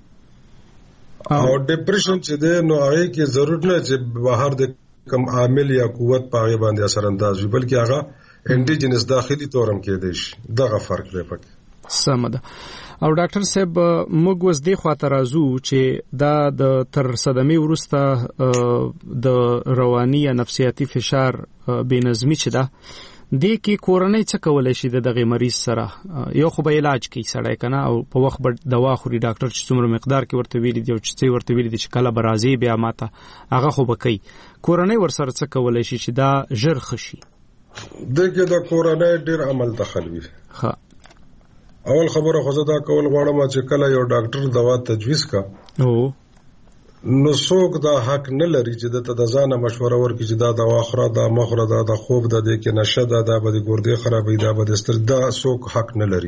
او ډیپریشن چې دی نو هغه کې ضرورت نه چې بهر د کم عامل یا قوت په هغه باندې اثر انداز وي، بلکې هغه انډیجنس داخلي تورم کېدای شي. دغه فرق دی پکې. سم ده. او ډاکټر صاحب موږ اوس دې خواته راځو چې دا د تر صدمې وروسته د رواني یا نفسیاتي فشار بې نظمي چې ده دې کې کورنۍ څه کولی شي د دغه مریض سره؟ یو خو به علاج کوي سړی که نه، او په وخت به دوا خوري ډاکټر چې څومره مقدار کې ورته ویلي دي او چې څه ورته ویلي دي چې کله به راځي بیا ماته هغه خو به کوي. کورنۍ ورسره څه کولی شي چې دا ژر ښه شي؟ دې کې د کورنۍ ډېر عمل دخل وي. اول خبره خو زه دا کول غواړم چې کله یو ډاکټر دوا تجویز کا نو څوک دا حق نه لري چې د ځانه مشوره ورکړي چې دا دوا خوره، دا مخوره، دا د خوب ده، د کې نشه ده، دا به د ګردې خرابوي، دا به د ستر، دا څوک حق نه لري.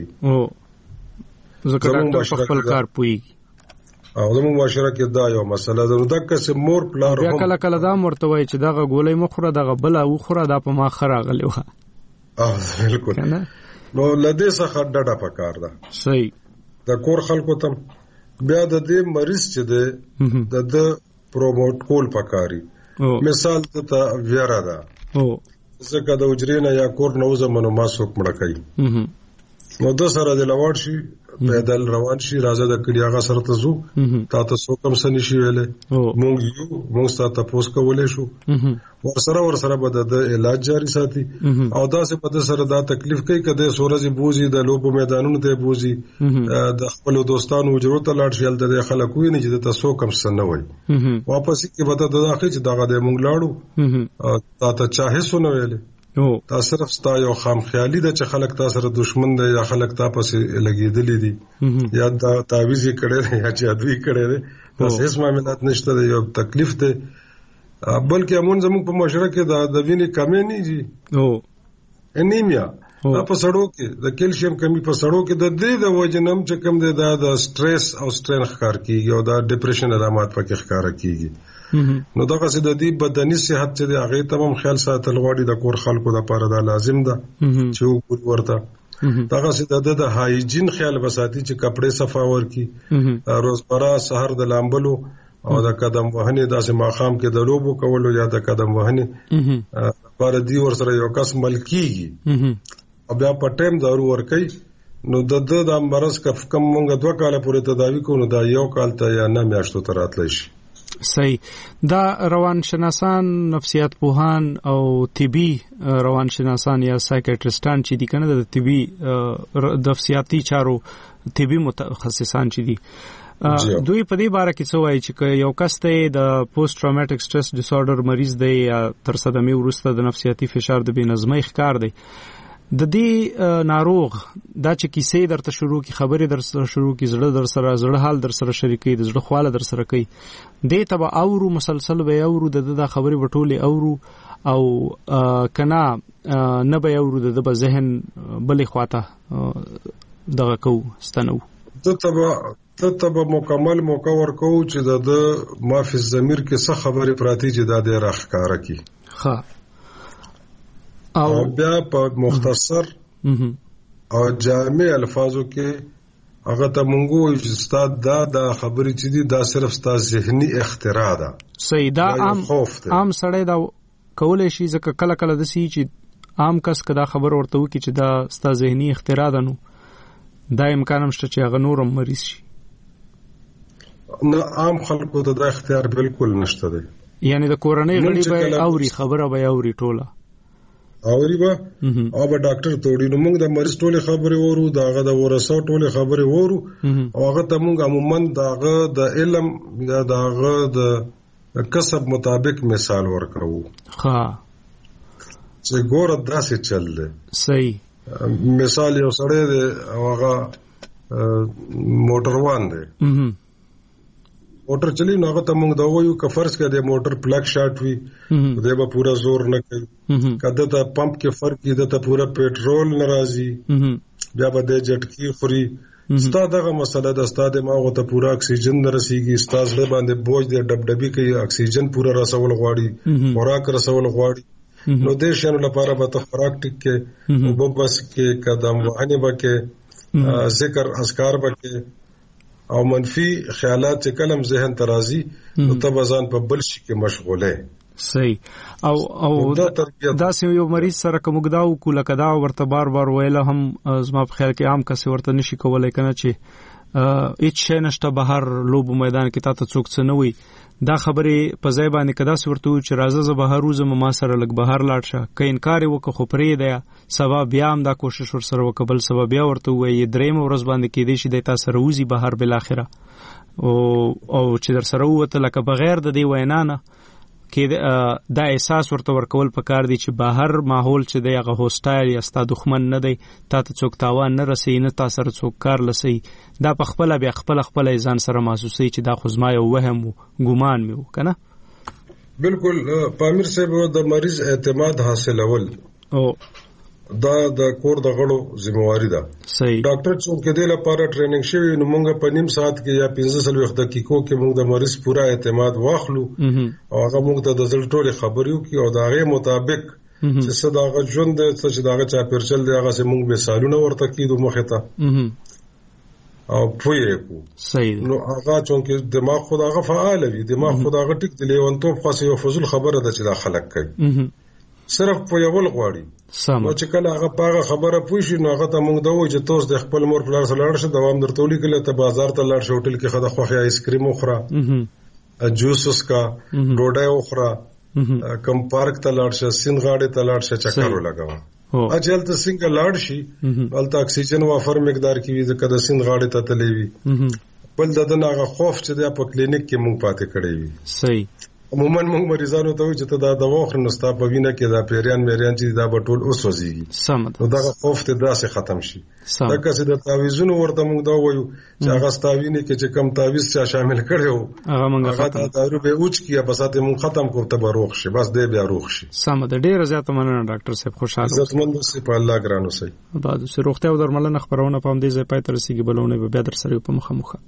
ځکه ډاکټر په خپل کار پوهیږي او زموږ معاشره کې دا یو مسله ده. نو دغه چې مور پلار هم کله کله دا ورته وایي چې دغه ګولۍ مخوره، دغه بله وخوره، دا په ما ښه راغلی وه. بالکل. نو لدې څخه ډډه پکار ده. صحیح. د کور خلکو ته بیا د دې مریض چې د پروموټ کول پکاري. مثال ته ویرا ده ځکه د حجرې نه یا کور نه وزمنو ما څوک مړه کوي، نو د سره د لوړ شي پیدل روان شي، راځه د کړي هغه سره ته زو تا ته څوک هم څه نشي ویلې، موږ ستا تپوس کولی شو، ورسره به د علاج جاري ساتي. او داسې په د سره دا تکلیف کوي که د ورځې بوځي، د لوبو میدانونو ته بوځي، د خپلو دوستانو حجرو ته لاړ شي، هلته د خلک ویني چې د ته څوک هم څه نه وایي، واپس کې به ته داخلي چې دغه د موږ لاړو تا ته چا هېڅ ونه ویلې. تا صرف ستا یو خام خیالي ده چې خلک تا سره دشمن دی یا خلک تا پسې لګېدلي دي یا دا تعویز یې کړی دی یا جادویي کړی دی، داسې هېڅ معاملات نشته دی، یو تکلیف دی. بلکې امون زموږ په معاشره کې د وینې کمی نه دي، انیمیا په سړو کې د کیلشیم کمی په سړو کې د دې د وجې نه چې کوم دی دا د سټریس او سټرین ښکار کېږي او دا ډیپریشن علامات پکې ښکاره کېږي. نو دغسې د دې بدني صحت چې دی هغې ته هم خیال ساتل غواړي، د کور خلکو دپاره دا لازم ده چې وګوري ورته. دغسې د هایجین خیال به ساتي چې کپړې صفا ورکړي، روزمره سهار د لامبلو او د قدم وهنې داسې ماښام کې د لوبو کولو یا د قدم وهنې لپاره دی ورسره یو کس مل کېږي او بیا په ټایم دارو ورکوي، نو د دا مرض کم مونږ 2 کاله پورې تداوي کوو نو دا 1 کال ته یا 9 میاشتو ته راتلی شي. صحیح. دا روانشناسان، نفسیات پوهان او طبي روانشناسان یا سایکیټریسټان چې دي کنه، د طبي د نفسیاتي چارو طبي متخصصان چې دي، دوی په دې باره کې څه وایي چې یو کس ته د پوسټ ټراوماټیک سټرس ډیسارډر مریض دی یا تر صدمې وروسته د نفسیاتي فشار د بې نظمۍ ښکار دی، د دې ناروغ دا چې کیسې درته شروع کی، خبرې در سره شروع کی، زړه حال در سره شریکي، د زړه خواله در سره کوي، دې ته به اورو، مسلسل به اورو، د خبرې به ټولې اورو، او کنا نه به اورو، د به ذهن بلې خواته دغه کو ستنو. ته به مکمل موقع ورکوو چې د مافي ضمیر کې څه خبرې پراتی چې دا دې راښکاره کی. ښه. او بیا په مختصر او جامع الفاظو کې هغه ته مونږ وایو چې استاد دا خبرې چې دي دا صرف ستا ذهني اختراع ده. صحیح. دا عام سړی دا کولی شي، ځکه کله کله داسې چې عام کس که دا خبر ورته وکړي چې دا ستا ذهني اختراع ده، نو دا امکان هم شته چې هغه نور هم مریض شي. نه، عام خلکو ته دا اختیار بالکل نشته دی. یعنی د کورنۍ غړي به اوري، خبره به اوري ټوله اوري به او به ډاکټر ته وړي، نو موږ د مریض ټولې خبرې وورو، د هغه د ورثه ټولې خبرې وورو او هغه ته موږ عموما د هغه د علم یا د هغه د کسب مطابق مثال ورکوو. چې ګوره داسې چل دی. صحیح. مثال یو سړی دی او هغه موټروان دی، موټر چلی نو هغه ته موږ دا وایو که فرض کړه د موټر پلګ شارټ وي دی به پورا زور نه کوي، کده ته پمپ کې فرق دی ته پورا پېټرول ناراضي بیا به د جټکی خوري. ستا دغه مسله د استاد ماغه ته پورا اکسیجن نه رسیږي، استاد له باندې بوج دی ډبډبي کوي، اکسیجن پورا رسول غواړي، خوراک رسول غواړي. نو د شنو لپاره به ته خوراک ټیک کې او بس کې قدم وهنه وکې، ذکر اذکار وکې، او منفي خیالات چې کلم ذهن ترازی نو ته ځان په بل شي کې مشغوله. صحیح. او دا سه یو مریض سره کومګداو کوله کدا ورته بار بار ویله هم زما په خیال کې عام کس ورته نشي کولای کنه چې هیڅ شي نشته بهر لوب میدان کې تاسو څوک څه نه وي. دا خبره په ځای باندې کدا ورته چې راځه زه بهر روزم ما سره لګ بهر لاړ شه، کین کار وکړه خو پرې دی سبا بیا هم دا کوشش ور سره وکبل سبا بیا ورته وایي دریم ورځ باندې کې دی چې د تاسو روزي بهر بل اخره او چې در سره وته لکه بغیر د دی وینا نه کې دا احساس ورته ورکول پکار دی چې بهر ماحول چې دی هغه هوستایل یا ستا دښمن نه دی، تاسو څوک تاوان نه رسي نه تاسو سره څوک کار لسي. دا په خپل بیا خپل ځان سره محسوسي چې دا خو زما یو وهم او ګمان مې وکنه. بالکل پامیر صاحب د مریض اعتماد حاصلول او دا د کور د غړو ذمہواری ده. صحیح. ډاکټر څوک کې د لپاره ټریننګ شوی نو موږ په نیم ساعت کې یا 15 وخت دقیقو کې موږ د مریض پورا اعتماد واخلو او هغه موږ ته د زړه ټولې خبريو کې او دا غي مطابق چې صداغه ژوند د چې داغه چا پرچل دی هغه سه موږ مثالونه ورته کیدو مخه ته او پوهه کو. صحیح. نو هغه چې دماغ خداغه فعال وي، دماغ خداغه ټیک دی لیونتوب خاصه یو فضول خبره ده چې دا خلک کوي صرف په یو ول غواړي. نو چې کله هغه پاغه خبره پوښي نو هغه ته موږ دا وایي چې تاسو د خپل مور پلار سره لاړ شئ، دوام درته ولیکل ته بازار ته لاړ شئ، هوټل کې خدا خوخه آیس کریم وخوره، جوس اسکا، ډوډۍ وخوره، کم پارک ته لاړ شئ، سین غاړې ته لاړ شئ، چکر ولګاوه. اجل ته څنګه لاړ شي ولته اکسیجن وافر مقدار کې وي ځکه د سین غاړې ته تللی وي، بل دغه خوف چې د په کلینیک کې موږ پاتې کړی وي. صحیح. عموما موږ مریضانو ته وایو چې ته دا دوا خورې نو ستا په وینه کې دا پیریان میریان چې دا به ټول اوس وځيږي، نو دغه خوف ته داسې ختم شي. لکه چې د تعویذونو ورته موږ دا وایو چې هغه ستا وینه کې چې کم تعویذ چې شامل کړي وو هغه دا دارو به اوچ کیه بس ته موږ ختم کوته به روغ شي، بس دې بیا روغ شي. سم ده. ډیر زیات مننه ډاکټر صاحب، خوشاله عزتمند اوسئ، په الله ګران اوسئ. بعد سره روغتیا او درملنه خبرونه په دې ځای پای تر رسیدي بلونه به بیا در سره په مخه.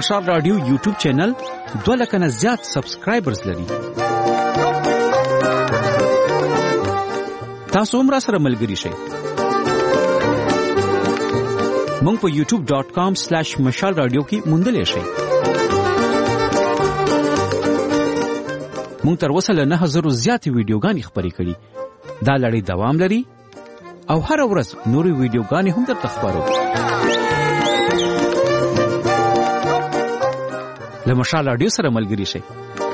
مشال رادیو یوټیوب چینل 2 لک نه زیات سبسکرایبرز لري. تاسو هم را سره ملګري شئ. مونږ په youtube.com/مشال رادیو کې موندلې شئ. مونږ تر اوسه له 9000 زیاتې ویډیوګانې خپرې کړي. دا لړۍ دوام لري او هر ورځ نورې ویډیوګانې هم درته خپرو. له مشال رادیو سره ملګري شئ.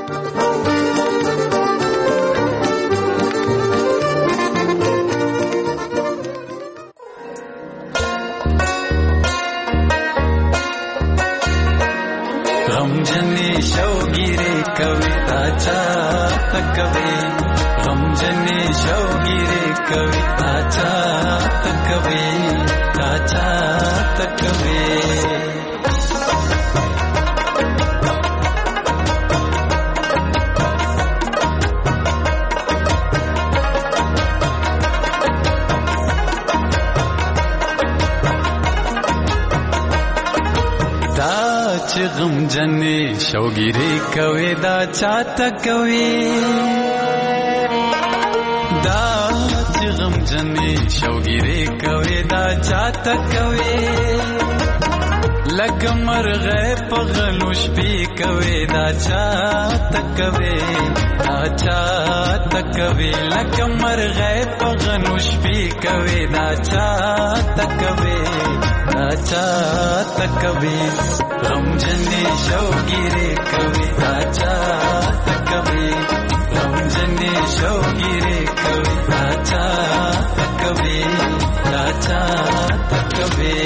غم جنې شوګيري کوي دا چاته کوي دا چې غم جنې شوګيري کوي دا چاته کوي لکه مرغه په غلو شپې کوي دا چاته کوي دا چاته کوي لکه مرغه په غلو شپې کوي دا چاته کوي دا چاته کوي غم جنې شوګيري کوي دا چاته کوي غم جنې شوګيري کوي دا چاته کوي دا چاته کوي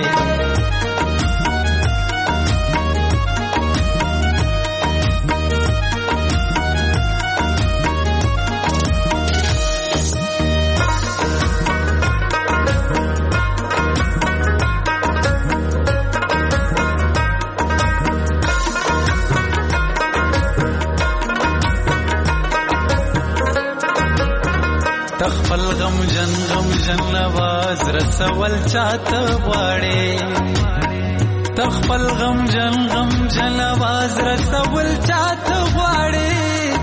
تخفل غم جن نواز رسول چاته غواړي تخفل غم جن نواز رسول چاته غواړي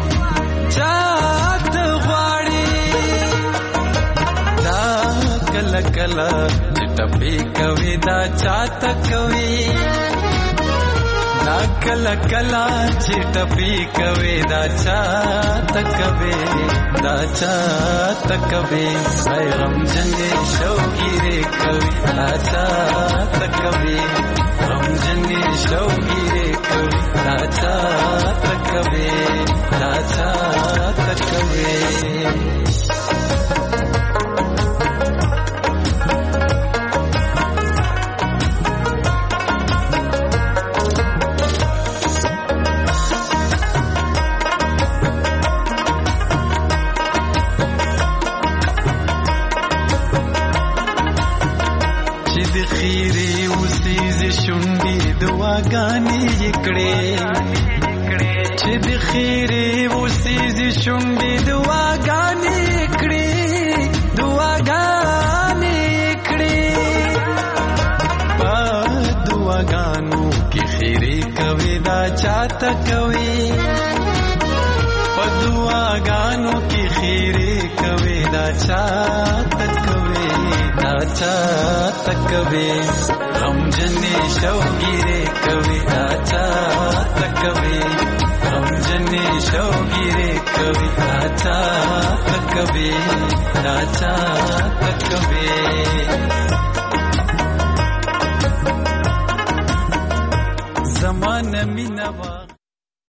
چاته غواړي دا کله کله چټپی کوي دا چاته کوي دا کله کله چټپی کوي دا چاته کوي دا چاته کوي اي غم جنې شوګيري کوي دا چاته کوي غم جنې شوګيري کوي دا چاته کوي دا چاته کوي دعاګانې کړې چې د خیرې وسیزې شونډې دعاګانې کړې دعاګانې کړې په دعاګانو کې خیرې کوي دا چاته کوي په دعاګانو کې خیرې کوي دا چاته کوي دا چاته کوي غم جنې شوګيري کوي دا چاته کوي غم جنې شوګيري کوي دا چاته کوي دا چاته کوي زمانه مینوا